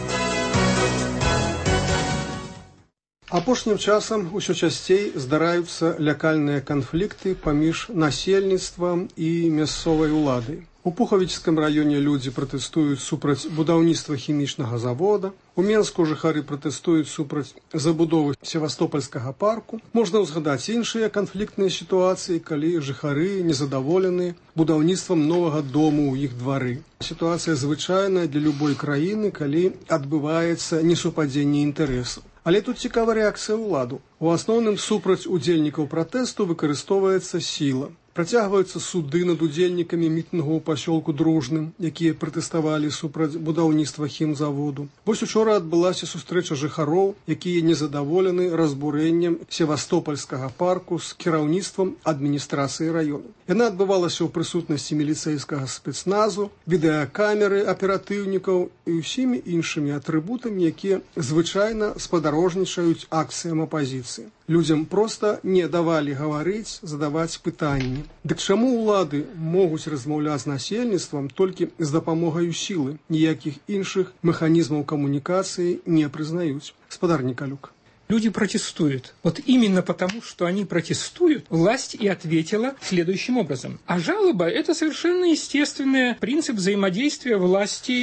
Апошнім часам усё часцей здараюцца лякальныя канфлікты паміж насельніцтвам і мясцовай уладай. У Пухавічскім раёне людзі пратэстуюць супраць будаўніцтва хімічнага завода. У Менску жыхары пратэстуюць супраць забудовы Севастопольскага парку. Можна ўзгадаць іншыя канфліктныя сітуацыі, калі жыхары незадаволены будаўніцтвам новага дому ў іх двары. Сітуацыя звычайная для любой краіны, калі адбываецца несупадзенне інтарэсаў. Але тут цікава рэакцыя ўладу. У асноўным супраць удзельнікаў пратэсту выкарыстоўваецца сіла. Працягваюцца суды над удзельнікамі мітынгу ў пасёлку Дружным, якія пратэставалі супраць будаўніцтва хімзаводу. Вось учора адбылася сустрэча жыхароў, якія незадаволены разбурэннем Севастопольскага парку з кіраўніцтвам адміністрацыі раёну. Яна адбывалася ў прысутнасці міліцэйскага спецназу, відэакамеры аператыўнікаў і ўсімі іншымі атрыбутамі, якія звычайна спадарожнічаюць акцыям апазіцыі. Людзям проста не давалі гаварыць, задаваць пытанні. Дык чаму ўлады могуць размаўляць з насельніцтвам толькі з дапамогаю сілы? Ніякіх іншых механізмаў камунікацыі не прызнаюць. Спадар Николюк. Люди протестуют. Вот именно потому, что они протестуют, власть и ответила следующим образом. А жалоба – это совершенно естественный принцип взаимодействия власти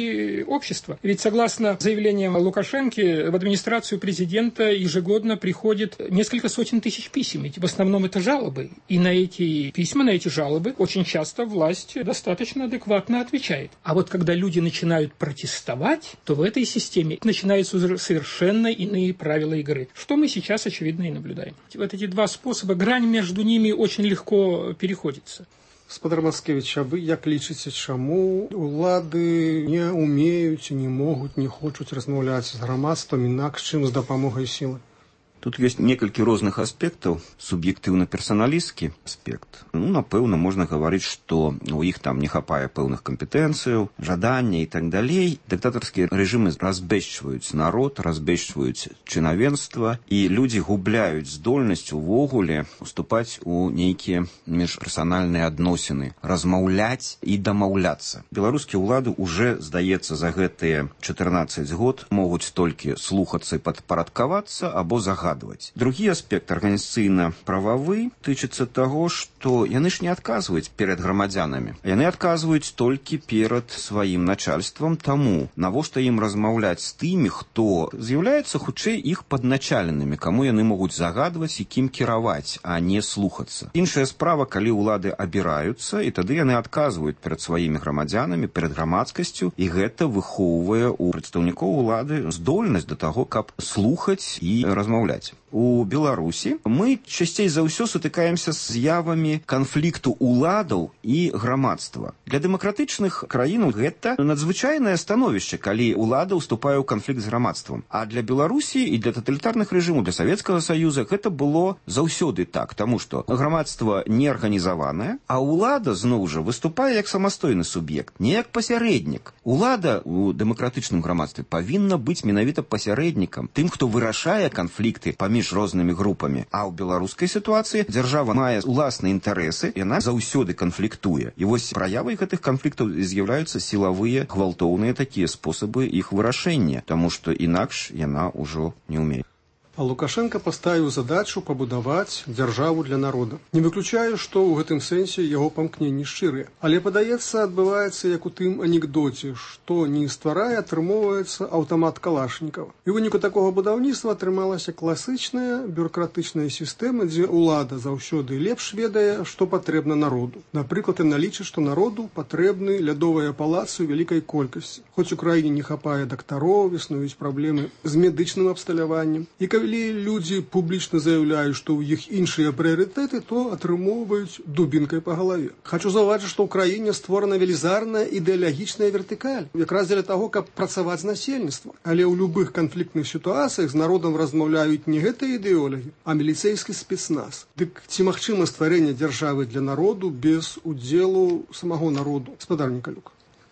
и общества. Ведь согласно заявлениям Лукашенко, в администрацию президента ежегодно приходит несколько сотен тысяч писем. Ведь в основном это жалобы. И на эти письма, на эти жалобы очень часто власть достаточно адекватно отвечает. А вот когда люди начинают протестовать, то в этой системе начинаются совершенно иные правила игры, что мы сейчас, очевидно, и наблюдаем. Вот эти два способа, грань между ними очень легко переходится. Спадар Мацкевіч, а вы як лічыце, чаму улады не умеюць, не могуць, не хочуць размаўляць з грамадствам інакш, чым з дапамогай сілы? Тут ёсць некалькі розных аспектаў. Суб'ектыўна-персаналісцкі аспект. Ну, напэўна, можна гаварыць, што у іх там не хапае пэўных кампетэнцыяў, жадання і так далей. Дыктатарскія рэжымы разбэшчваюць народ, разбэшчваюць чынавенства, і людзі губляюць здольнасць увогуле уступаць у нейкія міжперсанальныя адносіны, размаўляць і дамаўляцца. Беларускія ўлады уже, здаецца, за гэтыя чатырнаццаць год могуць толькі слухацца і падпарадкавацца або загадваць. Другі аспект арганізацыйна-прававы тычыцца таго, што яны ж не адказваюць перад грамадзянамі. Яны адказваюць толькі перад сваім начальствам, таму навошта ім размаўляць з тымі, хто з'яўляецца хутчэй іх падначаленымі, каму яны могуць загадваць і кім кіраваць, а не слухацца. Іншая справа, калі ўлады абіраюцца, і тады яны адказваюць перад сваімі грамадзянамі, перад грамадскасцю, і гэта выхоўвае ў прадстаўнікоў улады здольнасць да таго, каб слухаць і размаўляць. У Беларусі мы часцей за ўсё сутыкаемся з з'явамі канфлікту уладаў і грамадства. Для дэмакратычных краін гэта надзвычайнае становішча, калі улада ўступае ў канфлікт з грамадствам. А для Беларусі і для таталітарных рэжымаў, для Савецкага Саюза гэта было заўсёды так, таму што грамадства не арганізаванае, а ўлада, зноў жа, выступае як самастойны суб'ект, не як пасярэднік. Улада ў дэмакратычным грамадстве павінна быць менавіта пасярэднікам, тым, хто вырашае канфлікты паміж рознымі групамі. А ў беларускай сітуацыі дзяржава мае ўласныя інтарэсы, яна заўсёды канфліктуе. І вось праявай гэтых канфліктаў з'яўляюцца сілавыя, гвалтоўныя такія спосабы іх вырашэння, таму што інакш яна ўжо не ўмее. А Лукашенко паставіў задачу пабудаваць дзяржаву для народа. Не выключаю, што ў гэтым сэнсе яго памкненні шчырыя. Але, падаецца, адбываецца як у тым анекдоце, што не стварае, атрымоўваецца аўтамат калашнікаў. І ў выніку такога будаўніцтва атрымалася класычная бюрократычная сістэма, дзе ўлада заўсёды лепш ведае, што патрэбна народу. Напрыклад, яна лічыць, што народу патрэбны лядовыя палацы ў вялікай колькасці. Хоць у краіне не хапае дактароў, існуюць праблемы з медычным абсталяваннем. І калі людзі публічна заяўляюць, што ў іх іншыя прыярытэты, то атрымоўваюць дубінкай па галаве. Хачу заўважыць, што ў краіне створана велізарная ідэалагічная вертыкаль, якраз дзеля таго, каб працаваць з насельніцтвам. Але ў любых канфліктных сітуацыях з народам размаўляюць не гэтыя ідэолагі, а міліцэйскі спецназ. Дык ці магчыма стварэнне дзяржавы для народу без удзелу самого народу? Спадар Николюк.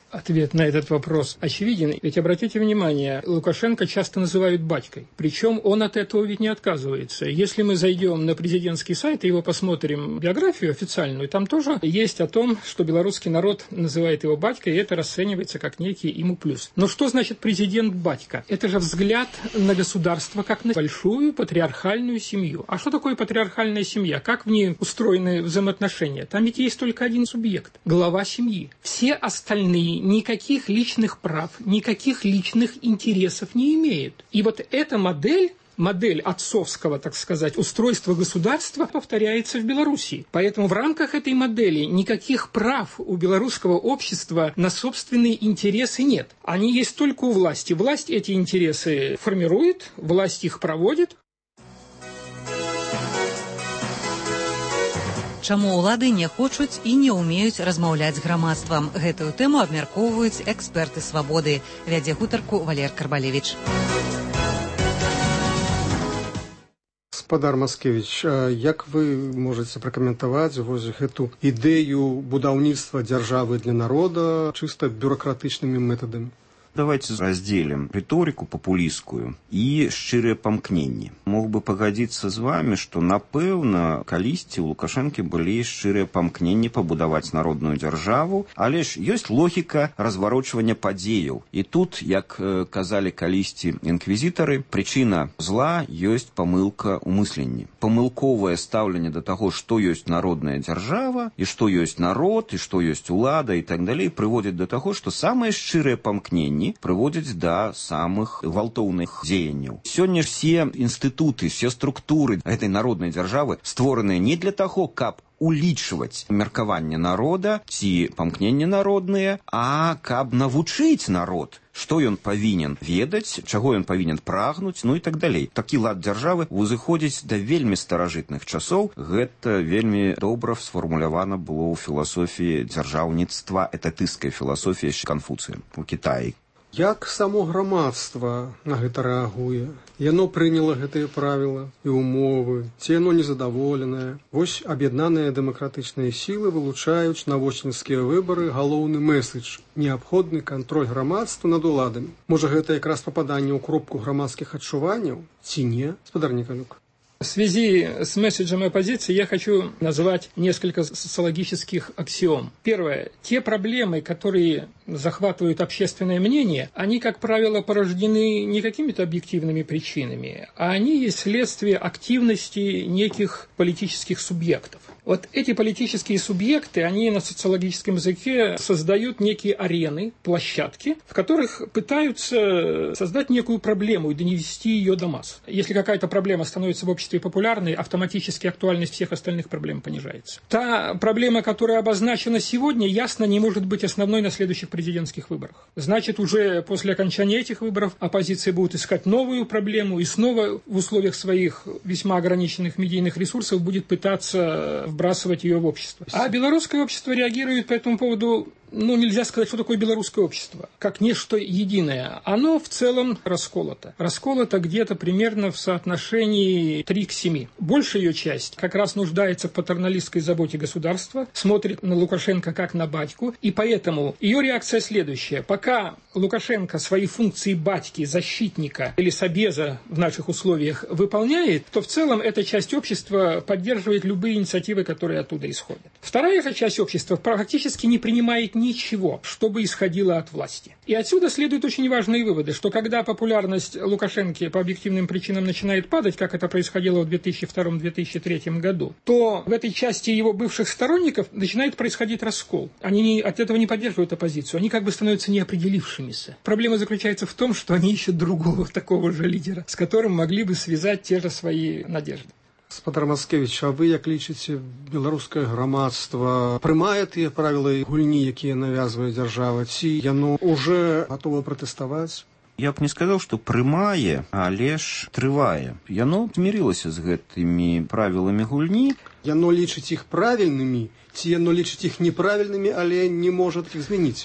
Ответ на этот вопрос очевиден. Ведь обратите внимание, Лукашенко часто называют батькой. Причем он от этого ведь не отказывается. Если мы зайдем на президентский сайт и его посмотрим биографию официальную, там тоже есть о том, что белорусский народ называет его батькой, и это расценивается как некий ему плюс. Но что значит президент батька? Это же взгляд на государство как на большую патриархальную семью. А что такое патриархальная семья? Как в ней устроены взаимоотношения? Там ведь есть только один субъект – глава семьи. Все остальные никаких личных прав, никаких личных интересов не имеют. И вот эта модель, модель отцовского, так сказать, устройства государства повторяется в Белоруссии. Поэтому в рамках этой модели никаких прав у белорусского общества на собственные интересы нет. Они есть только у власти. Власть эти интересы формирует, власть их проводит. Чаму ўлады не хочуць і не ўмеюць размаўляць з грамадствам? Гэтую тэму абмяркоўваюць эксперты свабоды. Вядзе гутарку Валер Карбалевіч. Спадар Маскевіч, як вы можаце пракаментаваць вось гэту ідэю будаўніцтва дзяржавы для народа чыста бюракратычнымі метадамі? Давайте разделим риторику популистскую и шчырыя памкненні. Мог бы пагадзіцца з вами, што, напэўна, калісьці ў Лукашэнкі былі шчырыя памкненні пабудаваць народную дзяржаву, але ж ёсць логіка разварочвання падзеяў. І тут, як казалі калісьці інквізітары, прычына зла ёсць памылка ў мысленні. Памылковае стаўленне да таго, што ёсць народная дзяржава, і што ёсць народ, і што ёсць улада і так далей, прыводзіць да таго, што самыя шчырыя памкненні прыводзяць да самых гвалтоўных дзеянняў. Сёння ж все інстытуты, все структуры гэтай народнай дзяржавы створаныя не для таго, каб улічваць меркаванне народа ці памкненні народныя, а каб навучыць народ, што ён павінен ведаць, чаго ён павінен прагнуць, ну і так далей. Такі лад дзяржавы узыходзіць да вельмі старажытных часоў. Гэта вельмі добра сфармулявана было ў філасофіі дзяржаўніцтва, этатысцкай філасофіі Канфуцыя у Кітаі. Як само грамадства на гэта рэагуе? Яно прыняла гэтыя правілы і ўмовы, ці яно незадаволенае? Вось аб'яднаныя дэмакратычныя сілы вылучаюць на восеньскія выбары галоўны мэсэдж – неабходны кантроль грамадства над уладамі. Можа, гэта якраз пападанне ў кропку грамадскіх адчуванняў? Ці не, спадар Николюк? В связи с месседжем оппозиции я хочу назвать несколько социологических аксиом. Первое. Те проблемы, которые захватывают общественное мнение, они, как правило, порождены не какими-то объективными причинами, а они есть следствие активности неких политических субъектов. Вот эти политические субъекты, они на социологическом языке создают некие арены, площадки, в которых пытаются создать некую проблему и донести ее до масс. Если какая-то проблема становится в обществе популярной, автоматически актуальность всех остальных проблем понижается. Та проблема, которая обозначена сегодня, ясно не может быть основной на следующих президентских выборах. Значит, уже после окончания этих выборов оппозиция будет искать новую проблему и снова в условиях своих весьма ограниченных медийных ресурсов будет пытаться вбрасывать ее в общество. А белорусское общество реагирует по этому поводу, ну, нельзя сказать, что такое белорусское общество, как нечто единое. Оно в целом расколото. Расколото где-то примерно в соотношении три к семи. Большая ее часть как раз нуждается в патерналистской заботе государства, смотрит на Лукашенко как на батьку, и поэтому ее реакция следующая. Пока Лукашенко свои функции батьки, защитника или собеза в наших условиях выполняет, то в целом эта часть общества поддерживает любые инициативы, которые оттуда исходят. Вторая же часть общества практически не принимает ничего, чтобы исходило от власти. И отсюда следуют очень важные выводы, что когда популярность Лукашенко по объективным причинам начинает падать, как это происходило в две тысячи втором — две тысячи третьем году, то в этой части его бывших сторонников начинает происходить раскол. Они не, от этого не поддерживают оппозицию, они как бы становятся неопределившимися. Проблема заключается в том, что они ищут другого такого же лидера, с которым могли бы связать те же свои надежды. Спадар Маскевіч, а вы як лічыце, беларускае грамадства прымае тыя правілы гульні, якія навязвае дзяржава, ці яно уже гатова пратэставаць? Я б не сказаў, што прымае, але ж трывае. Яно змірылася з гэтымі правіламі гульні. Яно лічыць іх правільнымі, ці яно лічыць іх неправільнымі, але не можа іх змяніць?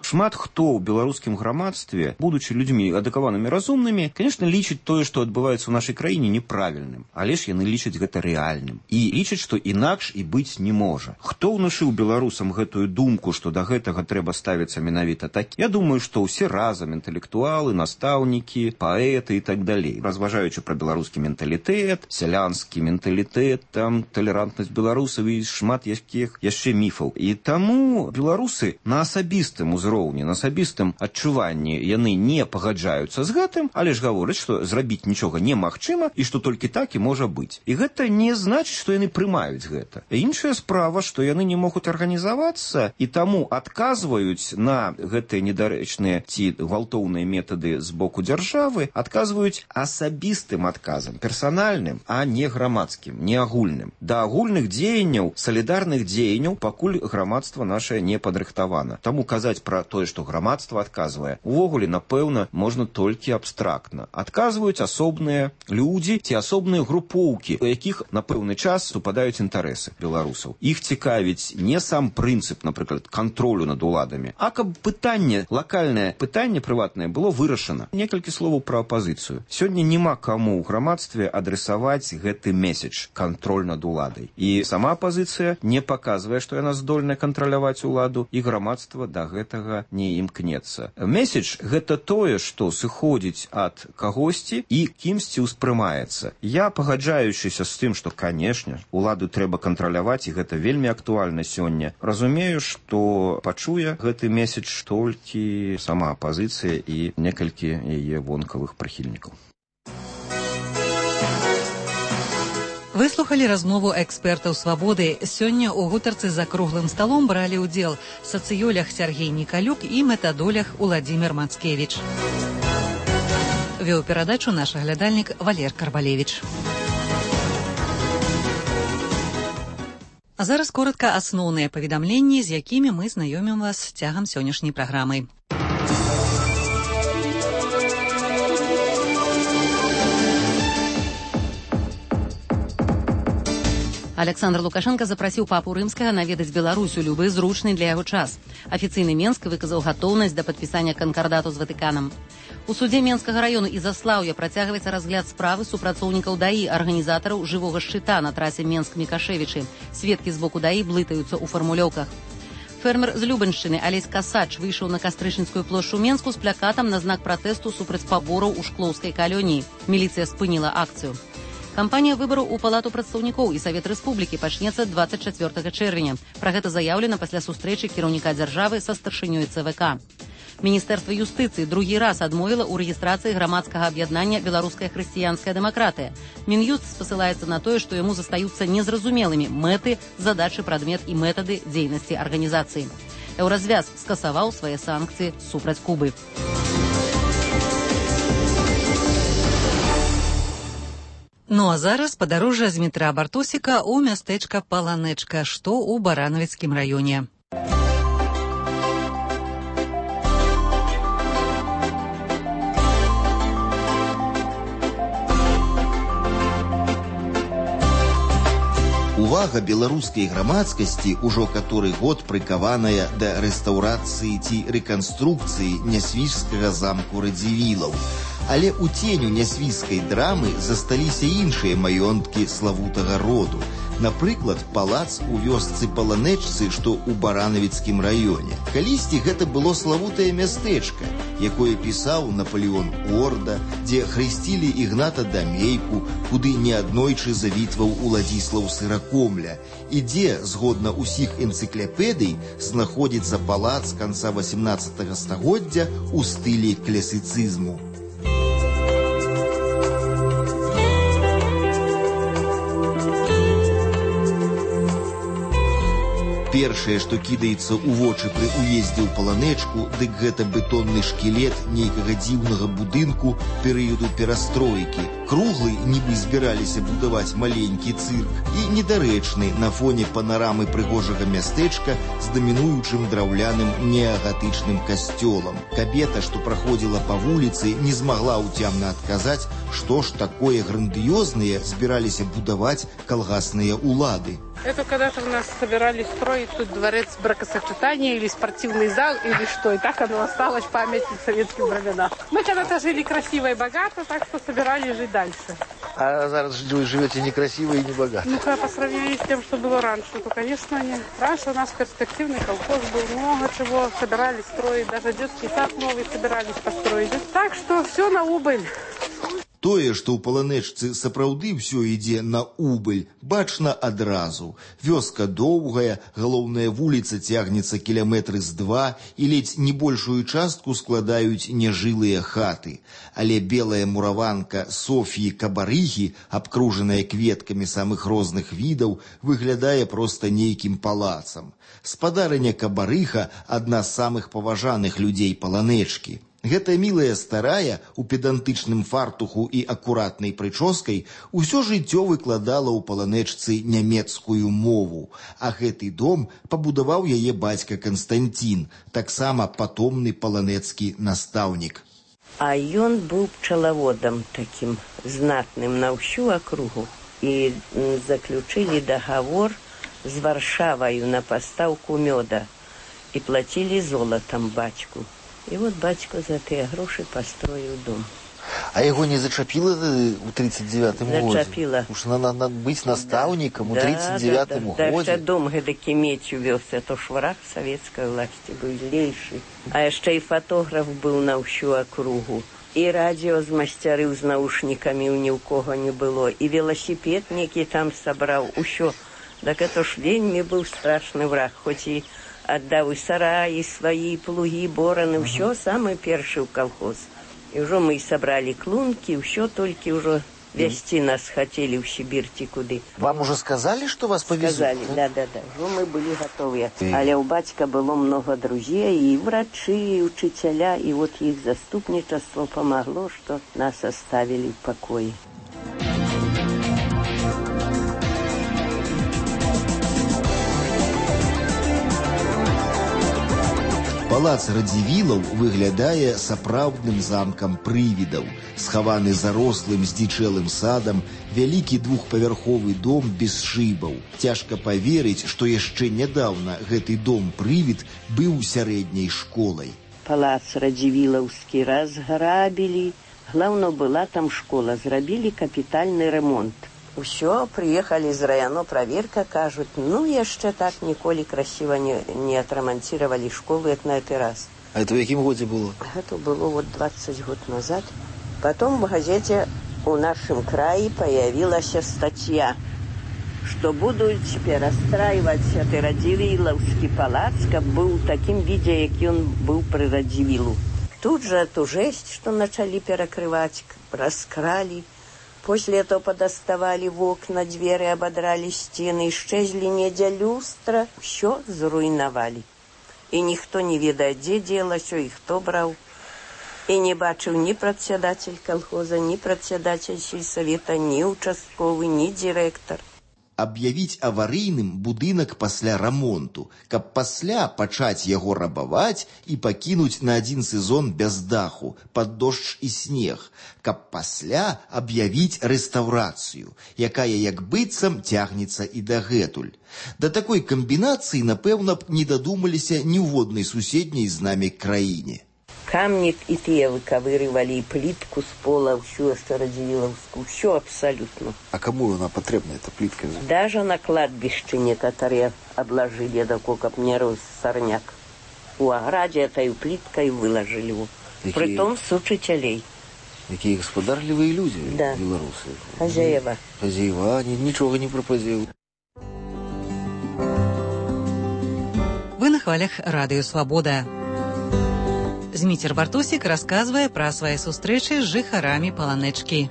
Шмат хто ў беларускім грамадстве, будучы людзьмі адукаванымі разумнымі, конечно, лічыць тое, што адбываецца ў нашай краіне, неправільным. Але ж яны лічаць гэта рэальным. І лічаць, што інакш і быць не можа. Хто ўнушыў беларусам гэтую думку, што да гэтага трэба ставіцца менавіта так? Я думаю, што ўсе разам інтэлектуалы, настаўнікі, паэты і так далей. Разважаючы пра беларускі менталітэт, сялянскі менталітэт, там талерантнасць беларусаў і шмат якіх яшчэ міфаў. І таму беларусы на асабістым узроўні, на асабістым адчуванні яны не пагаджаюцца з гэтым, але ж гавораць, што зрабіць нічога немагчыма і што толькі так і можа быць. І гэта не значыць, што яны прымаюць гэта. Іншая справа, што яны не могуць арганізавацца і таму адказваюць на гэтыя недарэчныя ці гвалтоўныя метады з боку дзяржавы, адказваюць асабістым адказам, персанальным, а не грамадскім, не агульным. Да агульных дзеянняў, салідарных дзеянняў пакуль грамадства наше не падрыхтавана. Таму казаць пра тое, што грамадства адказвае, увогуле, напэўна, можна толькі абстрактна. Адказваюць асобныя людзі ці асобныя групоўкі, у якіх на пэўны час супадаюць інтарэсы беларусаў. Іх цікавіць не сам прынцып, напрыклад, кантролю над уладамі, а каб пытанне, лакальнае пытанне прыватнае было вырашана. Некалькі словаў пра апазіцыю. Сёння няма каму ў грамадстве адресаваць гэты месседж, кантроль над уладай. І сама апазіцыя не паказвае, што яна здольная кантраляваць уладу, і грамадства да гэтага не імкнецца. Месседж — гэта тое, што сыходзіць ад кагосьці і кімсьці ўспрымаецца. Я, пагаджаючыся з тым, што, канешне, уладу трэба кантраляваць, і гэта вельмі актуальна сёння, разумею, што пачуе гэты месседж толькі сама апазіцыя і некалькі яе вонкавых прыхільнікаў. Выслухалі размову экспертаў «Свабоды». Сёння ў гутарцы за круглым сталом бралі ўдзел сацыёлог Сергей Николюк і метадолог Уладзімір Мацкевіч. Вёў перадачу наш аглядальнік Валер Карбалевіч. А зараз коротка асноўныя паведамленні, з якімі мы знаёмім вас цягам сённяшняй праграмы. Александр Лукашенко запрасіў папу рымскага наведаць Беларусь у любы зручны для яго час. Афіцыйны Менск выказаў гатоўнасць да падпісання канкардату з Ватыканам. У судзе Менскага раёну Ізаслаўя працягваецца разгляд справы супрацоўнікаў ДАІ, арганізатараў жывога шчыта на трасе Менск-Мікашевічы. Сведкі з боку ДАІ блытаюцца ў фармулёўках. Фермер з Любаншчыны Алесь Касач выйшаў на Кастрычніцкую плошчу Менску з плакатам на знак пратэсту супраць пабораў у Шклоўскай калоніі. Міліцыя спыніла акцыю. Кампанія выбараў у Палату прадстаўнікоў і Савет Рэспублікі пачнецца дваццаць чацвёртага чэрвеня. Пра гэта заяўлена пасля сустрэчы кіраўніка дзяржавы са старшынёй ЦВК. Міністэрства юстыцыі другі раз адмовіла ў рэгістрацыі грамадскага аб'яднання «Беларуская хрысціянская дэмакратыя». Мін'юст спасылаецца на тое, што яму застаюцца незразумелымі мэты, задачы, прадмет і метады дзейнасці арганізацыі. Еўразвяз скасаваў свае санкцыі супраць Кубы. Ну а зараз падарожжа з метра Бартосіка ў мястэчка Паланэчка, што ў Баранавіцкім раёне. Увага беларускай грамадскасці ўжо каторы год прыкаваная да рэстаўрацыі ці рэканструкцыі нясвіжскага замку Радзівілаў. Але ў ценю нясвіжскай драмы засталіся іншыя маёнткі славутага роду. Напрыклад, палац у вёсцы Паланэчцы, што ў Баранавіцкім раёне. Калісьці гэта было славутае мястэчка, якое пісаў Напалеон Орда, дзе хрысцілі Ігната Дамейку, куды неаднойчы завітваў Уладзіслаў Сыракомля, і дзе, згодна ўсіх энцыклапедый, знаходзіцца палац канца васямнаццатага стагоддзя ў стылі класіцызму. Першае, што кідаецца ў вочы пры уездзе ў Паланэчку, дык гэта бетонны шкілет нейкага дзіўнага будынку перыяду перастройкі. Круглы, нібы збіраліся будаваць маленькі цырк, і недарэчны на фоне панарамы прыгожага мястэчка з дамінуючым драўляным неагатычным касцёлам. Кабета, што праходзіла па вуліцы, не змагла ўцямна адказаць, што ж такое грандыёзнае збіраліся будаваць калгасныя улады. Это когда-то у нас собирались строить тут дворец бракосочетания или спортивный зал, или что. И так оно осталось в памяти советских времен. Мы когда-то жили красиво и богато, так что собирались жить дальше. А зараз вы живете некрасиво и не богато? Ну, по сравнению с тем, что было раньше, то, конечно, нет. Раньше у нас перспективный колхоз был, много чего собирались строить, даже детский сад новый собирались построить. Так что все на убыль. Тое, што ў паланэчцы сапраўды ўсё ідзе на убыль, бачна адразу. Вёска доўгая, галоўная вуліца цягнецца кіляметры з два, і ледзь не большую частку складаюць нежылыя хаты. Але белая мураванка Соф'і Кабарыгі, абкружаная кветкамі самых розных відаў, выглядае проста нейкім палацам. Спадарыня Кабарыха – адна з самых паважаных людзей паланэчкі. Гэта мілая старая, у педантычным фартуху і акуратнай прычоскай, усё жыццё выкладала ў паланэчцы нямецкую мову, а гэты дом пабудаваў яе бацька Канстанцін, таксама патомны паланэцкі настаўнік. А ён быў пчалаводам такім знатным на ўсю акругу і заключылі дагавор з Варшаваю на пастаўку мёда і плацілі золатам бацьку. И вот батька за те гроши построил дом. А его не зачапило у тридцать девятом году? Зачапило. Уж надо, надо быть наставником да, у тридцать девятом да, да, году. Да, дом гэдакі медью вёлся, то ж враг советской власти был злейший. А яшчэ и фотограф был на всю округу. И радио змасцярыў з наушниками у ні ў кого не было. И велосипед некі там собрал. Усё. Так это ж вельмі был страшный враг, хоть и отдав и сараи свои, плуги, бороны, все самое первое в колхоз. И уже мы собрали клунки, все только уже везти нас хотели в Сибирь куды. Вам уже сказали, что вас повезут? Сказали, да, да, да. Уже мы были готовы. И... Але у батька было много друзей, и врачи, и учителя, и вот их заступничество помогло, что нас оставили в покое. Палац Радзівілаў выглядае сапраўдным замкам прывідаў. Схаваны зарослым здзічэлым садам, вялікі двухпавярховы дом без шыбаў. Цяжка паверыць, што яшчэ нядаўна гэты дом-прывід быў сярэдняй школай. Палац Радзівілаўскі разграбілі. Главное, была там школа, зрабілі капітальны ремонт. Усё, приехали из района, проверка, кажут, ну, еще так николи красиво не, не отремонтировали школу, это на этот раз. А это в каком году было? Это было вот двадцать год назад. Потом в газете у нашем крае появилась статья, что будут теперь расстраивать этот Радзівілаўскі палац, как был в таком виде, как он был при Радзівілу. Тут же эту жесть, что начали перекрывать, раскрали. После этого подоставали в окна, двери, ободрали стены, исчезли недя люстра, все зруйновали. И никто не ведает, где делось, и кто брал. И не бачил ни председатель колхоза, ни председатель сельсовета, ни участковый, ни директор. Аб'явіць аварыйным будынак пасля рамонту, каб пасля пачаць яго рабаваць і пакінуць на адзін сезон без даху, пад дождж і снег, каб пасля аб'явіць рэстаўрацыю, якая як быццам цягнецца і дагэтуль. Да такой камбінацыі, напэўна б, не дадумаліся ніводнай суседняй з намі краіне. Камни и те выковыривали, и плитку с пола, всю Радзівілаўскую, все абсолютно. А кому она потребна, эта плитка? Даже на кладбище некоторые обложили, такой, как мне рос сорняк. У ограде этой плиткой выложили его. Какие... Притом с учителей. Какие господарливые люди, да. Белорусы. Хозяева. Хозяева, они ничего не пропадают. Вы на хвалях Радыё Свабода. Зміцер Бартусік расказвае пра свае сустрэчы з жыхарамі паланэчкі.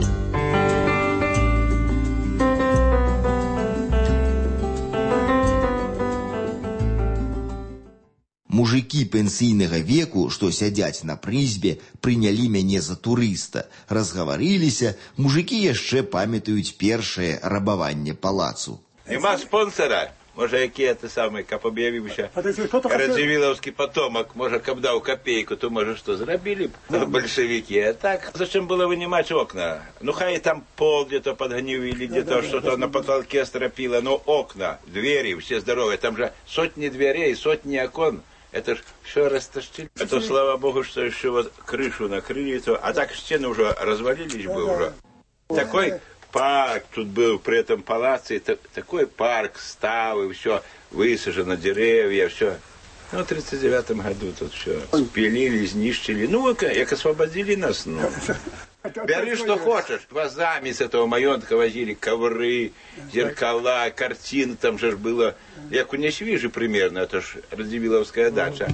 Мужики пенсійнага веку, што сядзяць на прызбе, прынялі мяне за турыста. Разгаварыліся, мужики яшчэ памятаюць першае рабаванне палацу. Нема спонсора, Можа, якія ты самы, каб аб'явіўся радзівілаўскі потомак, можа, каб даў копейку, то, можа, што зрабілі б бальшавікі. А так, зачем было вынимать окна? Ну, хай там пол где-то подгонил или где-то что-то на потолке стропило, но окна, двери, все здоровые, там же сотни дверей, сотни окон. Это ж все растащили. А то, слава богу, что еще вот крышу накрыли, то, а так стены уже развалились бы уже. Такой парк тут был при этом палаце, такой парк, ставы, все высажено, деревья, все. Ну, в тридцать девятом году тут все спилили, знищили. Ну, как освободили нас, ну. Бери, что хочешь. Вазами с этого маёнтка возили ковры, зеркала, картины. Там же было, як у Несвижи примерно, это ж Радзивилловская дача.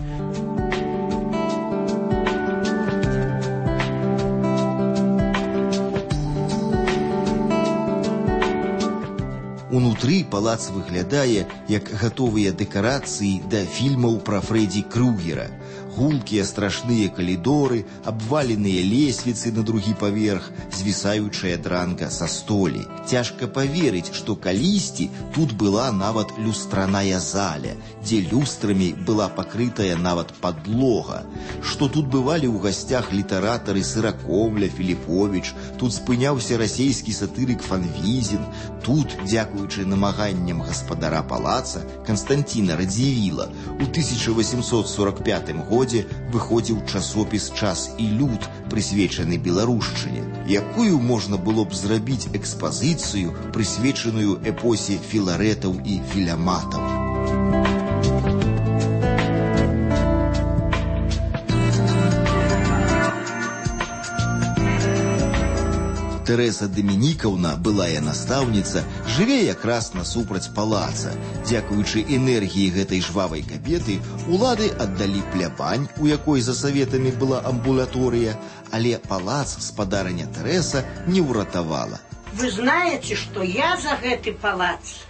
Унутры палац выглядае як гатовыя дэкарацыі да фільмаў пра Фрэдзі Крюгера. Гулкія страшныя калідоры, абваленыя лесвіцы на другі паверх, звісаючая дранка са столі. Цяжка паверыць, што калісьці тут была нават люстраная заля, дзе люстрамі была пакрытая нават падлога. Што тут бывалі ў гасцях літаратары Сыракомля, Філіповіч, тут спыняўся расейскі сатырык Фанвізін, тут, дзякуючы намаганням гаспадара палаца Канстанціна Радзівіла, у тысяча восемьсот сорок пятым годзе выходзіў часопіс «Час і люд», прысвечаны беларушчыне, якую можна было б зрабіць экспазіцыю, прысвечаную эпосе філарэтаў і філяматаў. Тэрэса Дамінікаўна, былая настаўніца, жыве якраз насупраць палаца. Дзякуючы энергіі гэтай жвавай кабеты, улады аддалі плябань, у якой за саветамі была амбулаторыя, але палац спадарыня Тэрэса не ўратавала. Вы знаете, что я за гэты палац?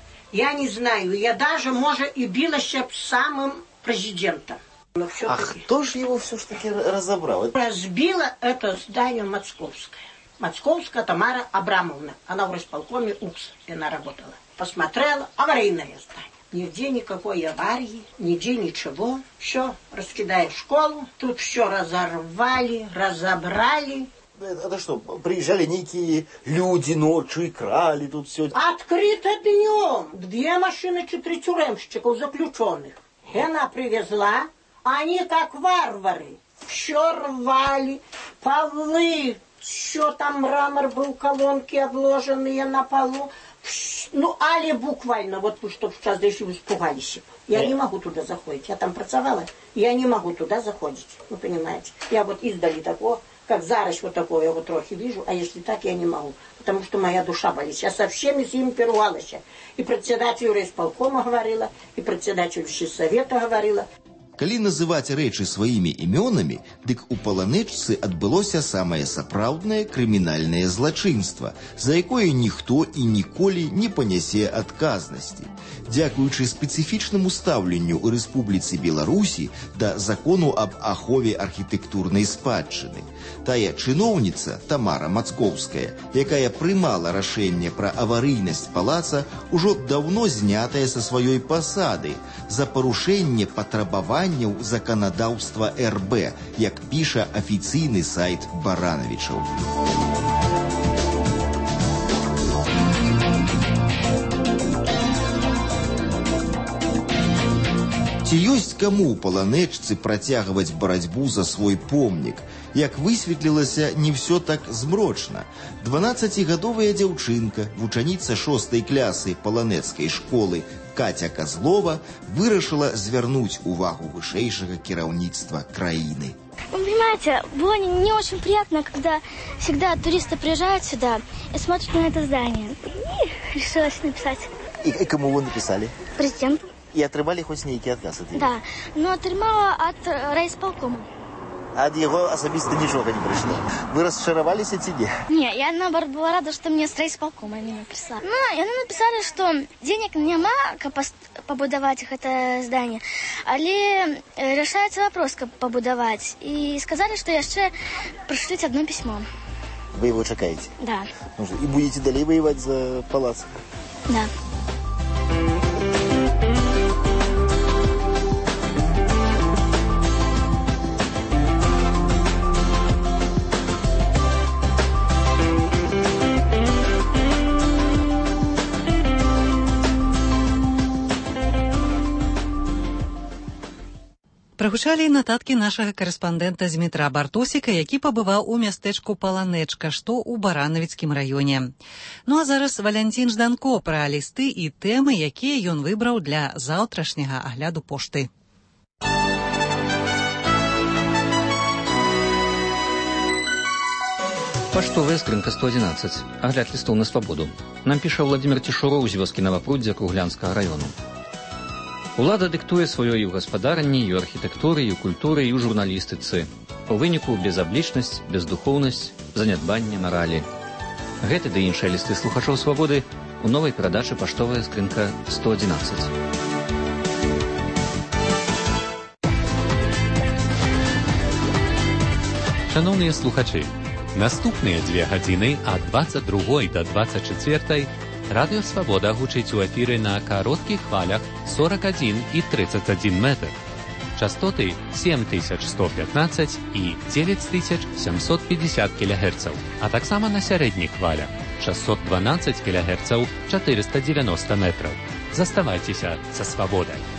Я не знаю, я даже, может, и билась с самым президентом. А кто же его все-таки разобрал? Разбила это здание Московское. Московская Тамара Абрамовна. Она в райисполкоме УКС, она работала. Посмотрела, аварийное здание. Нигде никакой аварии, нигде ничего. Все, раскидали школу. Тут все разорвали, разобрали. Это что, приезжали некие люди ночью и крали тут все? Открыто днем. Две машины, четыре тюремщиков заключенных. И она привезла, они как варвары. Все рвали, полы. Все там мрамор был, колонки обложенные на полу. Ну, али буквально, вот вы, чтобы сейчас даже испугались. Я не могу туда заходить. Я там pracoвала, я не могу туда заходить. Вы понимаете? Я вот издали такого, как зараз вот такое, я вот трохи вижу, а если так, я не могу. Потому что моя душа болит. Я со всеми с ними перуалась. И председателю райисполкома говорила, и председателю сельсовета говорила. Калі называць рэчы сваімі імёнамі, дык у паланэчцы адбылося самае сапраўднае крымінальнае злачынства, за якое ніхто і ніколі не панясе адказнасці. Дзякуючы спецыфічнаму стаўленню ў Рэспубліцы Беларусі да закону аб ахове архітэктурнай спадчыны. Тая чыноўніца, Тамара Мацкоўская, якая прымала рашэнне пра аварыйнасць палаца, ужо даўно знятая са сваёй пасады за парушэнне патрабаванняў заканадаўства эр бэ, як піша афіцыйны сайт Баранавічаў. Ці ёсць каму ў паланэчцы працягваць барацьбу за свой помнік? Як высветлілася, не ўсё так змрочна. дванаццацігадовая дзяўчынка, вучаніца шостай клясы паланэцкай школы Катя Козлова вырашыла звярнуць увагу вышэйшага кіраўніцтва краіны. Вы понимаете, было не, не очень приятно, когда всегда туристы приезжают сюда и смотрят на это здание. И решилась написать. И, и кому вы написали? Президенту. И отрывали хоть некий отказ от него? Да, но отрымала от райисполкома. А от его особисто ничего не пришло? Вы расшаровались эти дни? Не, я наоборот была рада, что мне с райисполкома именно прислали. Ну, и они написали, что денег нема, как побудовать это здание, але решается вопрос, как побудовать. И сказали, что еще пришлють одно письмо. Вы его чекаете? Да. И будете далее воевать за палац? Да. Гучалі нататкі нашага карэспандэнта Змітра Бартосіка, які пабываў у мястэчку Паланэчка, што ў Баранавіцкім раёне. Ну а зараз Валянцін Жданко пра лісты і тэмы, якія ён выбраў для заўтрашняга агляду пошты. Паштовая скрынка сто одиннадцать. Агляд лістоў на свабоду. Нам піша Владимир Тишуроў з вёскі Новапруддзя Круглянскага раёну. Улада дыктуе сваё і ў гаспадаранні, і ў архітэктуры, і ў культуры, і ў журналістыцы. У выніку безаблічнасць, бездухоўнасць, занядбанне маралі. Гэты ды іншыя лісты слухачоў свабоды у новай перадачы «Паштовая скрынка сто одиннадцать». Шановныя слухачы, наступныя дзве гадзіны ад двадцать другой да двадцать чацвёртай Радыё Свабода гучыць у эфіры на кароткіх хвалях сорок один і тридцать один метр. Частоты семь тысяч сто пятнадцать і девять тысяч семьсот пятьдесят килогерцаў, а таксама на сярэдніх хвалях шестьсот двенадцать килогерцаў, четыреста девяносто метров. Заставайцеся са свабодай.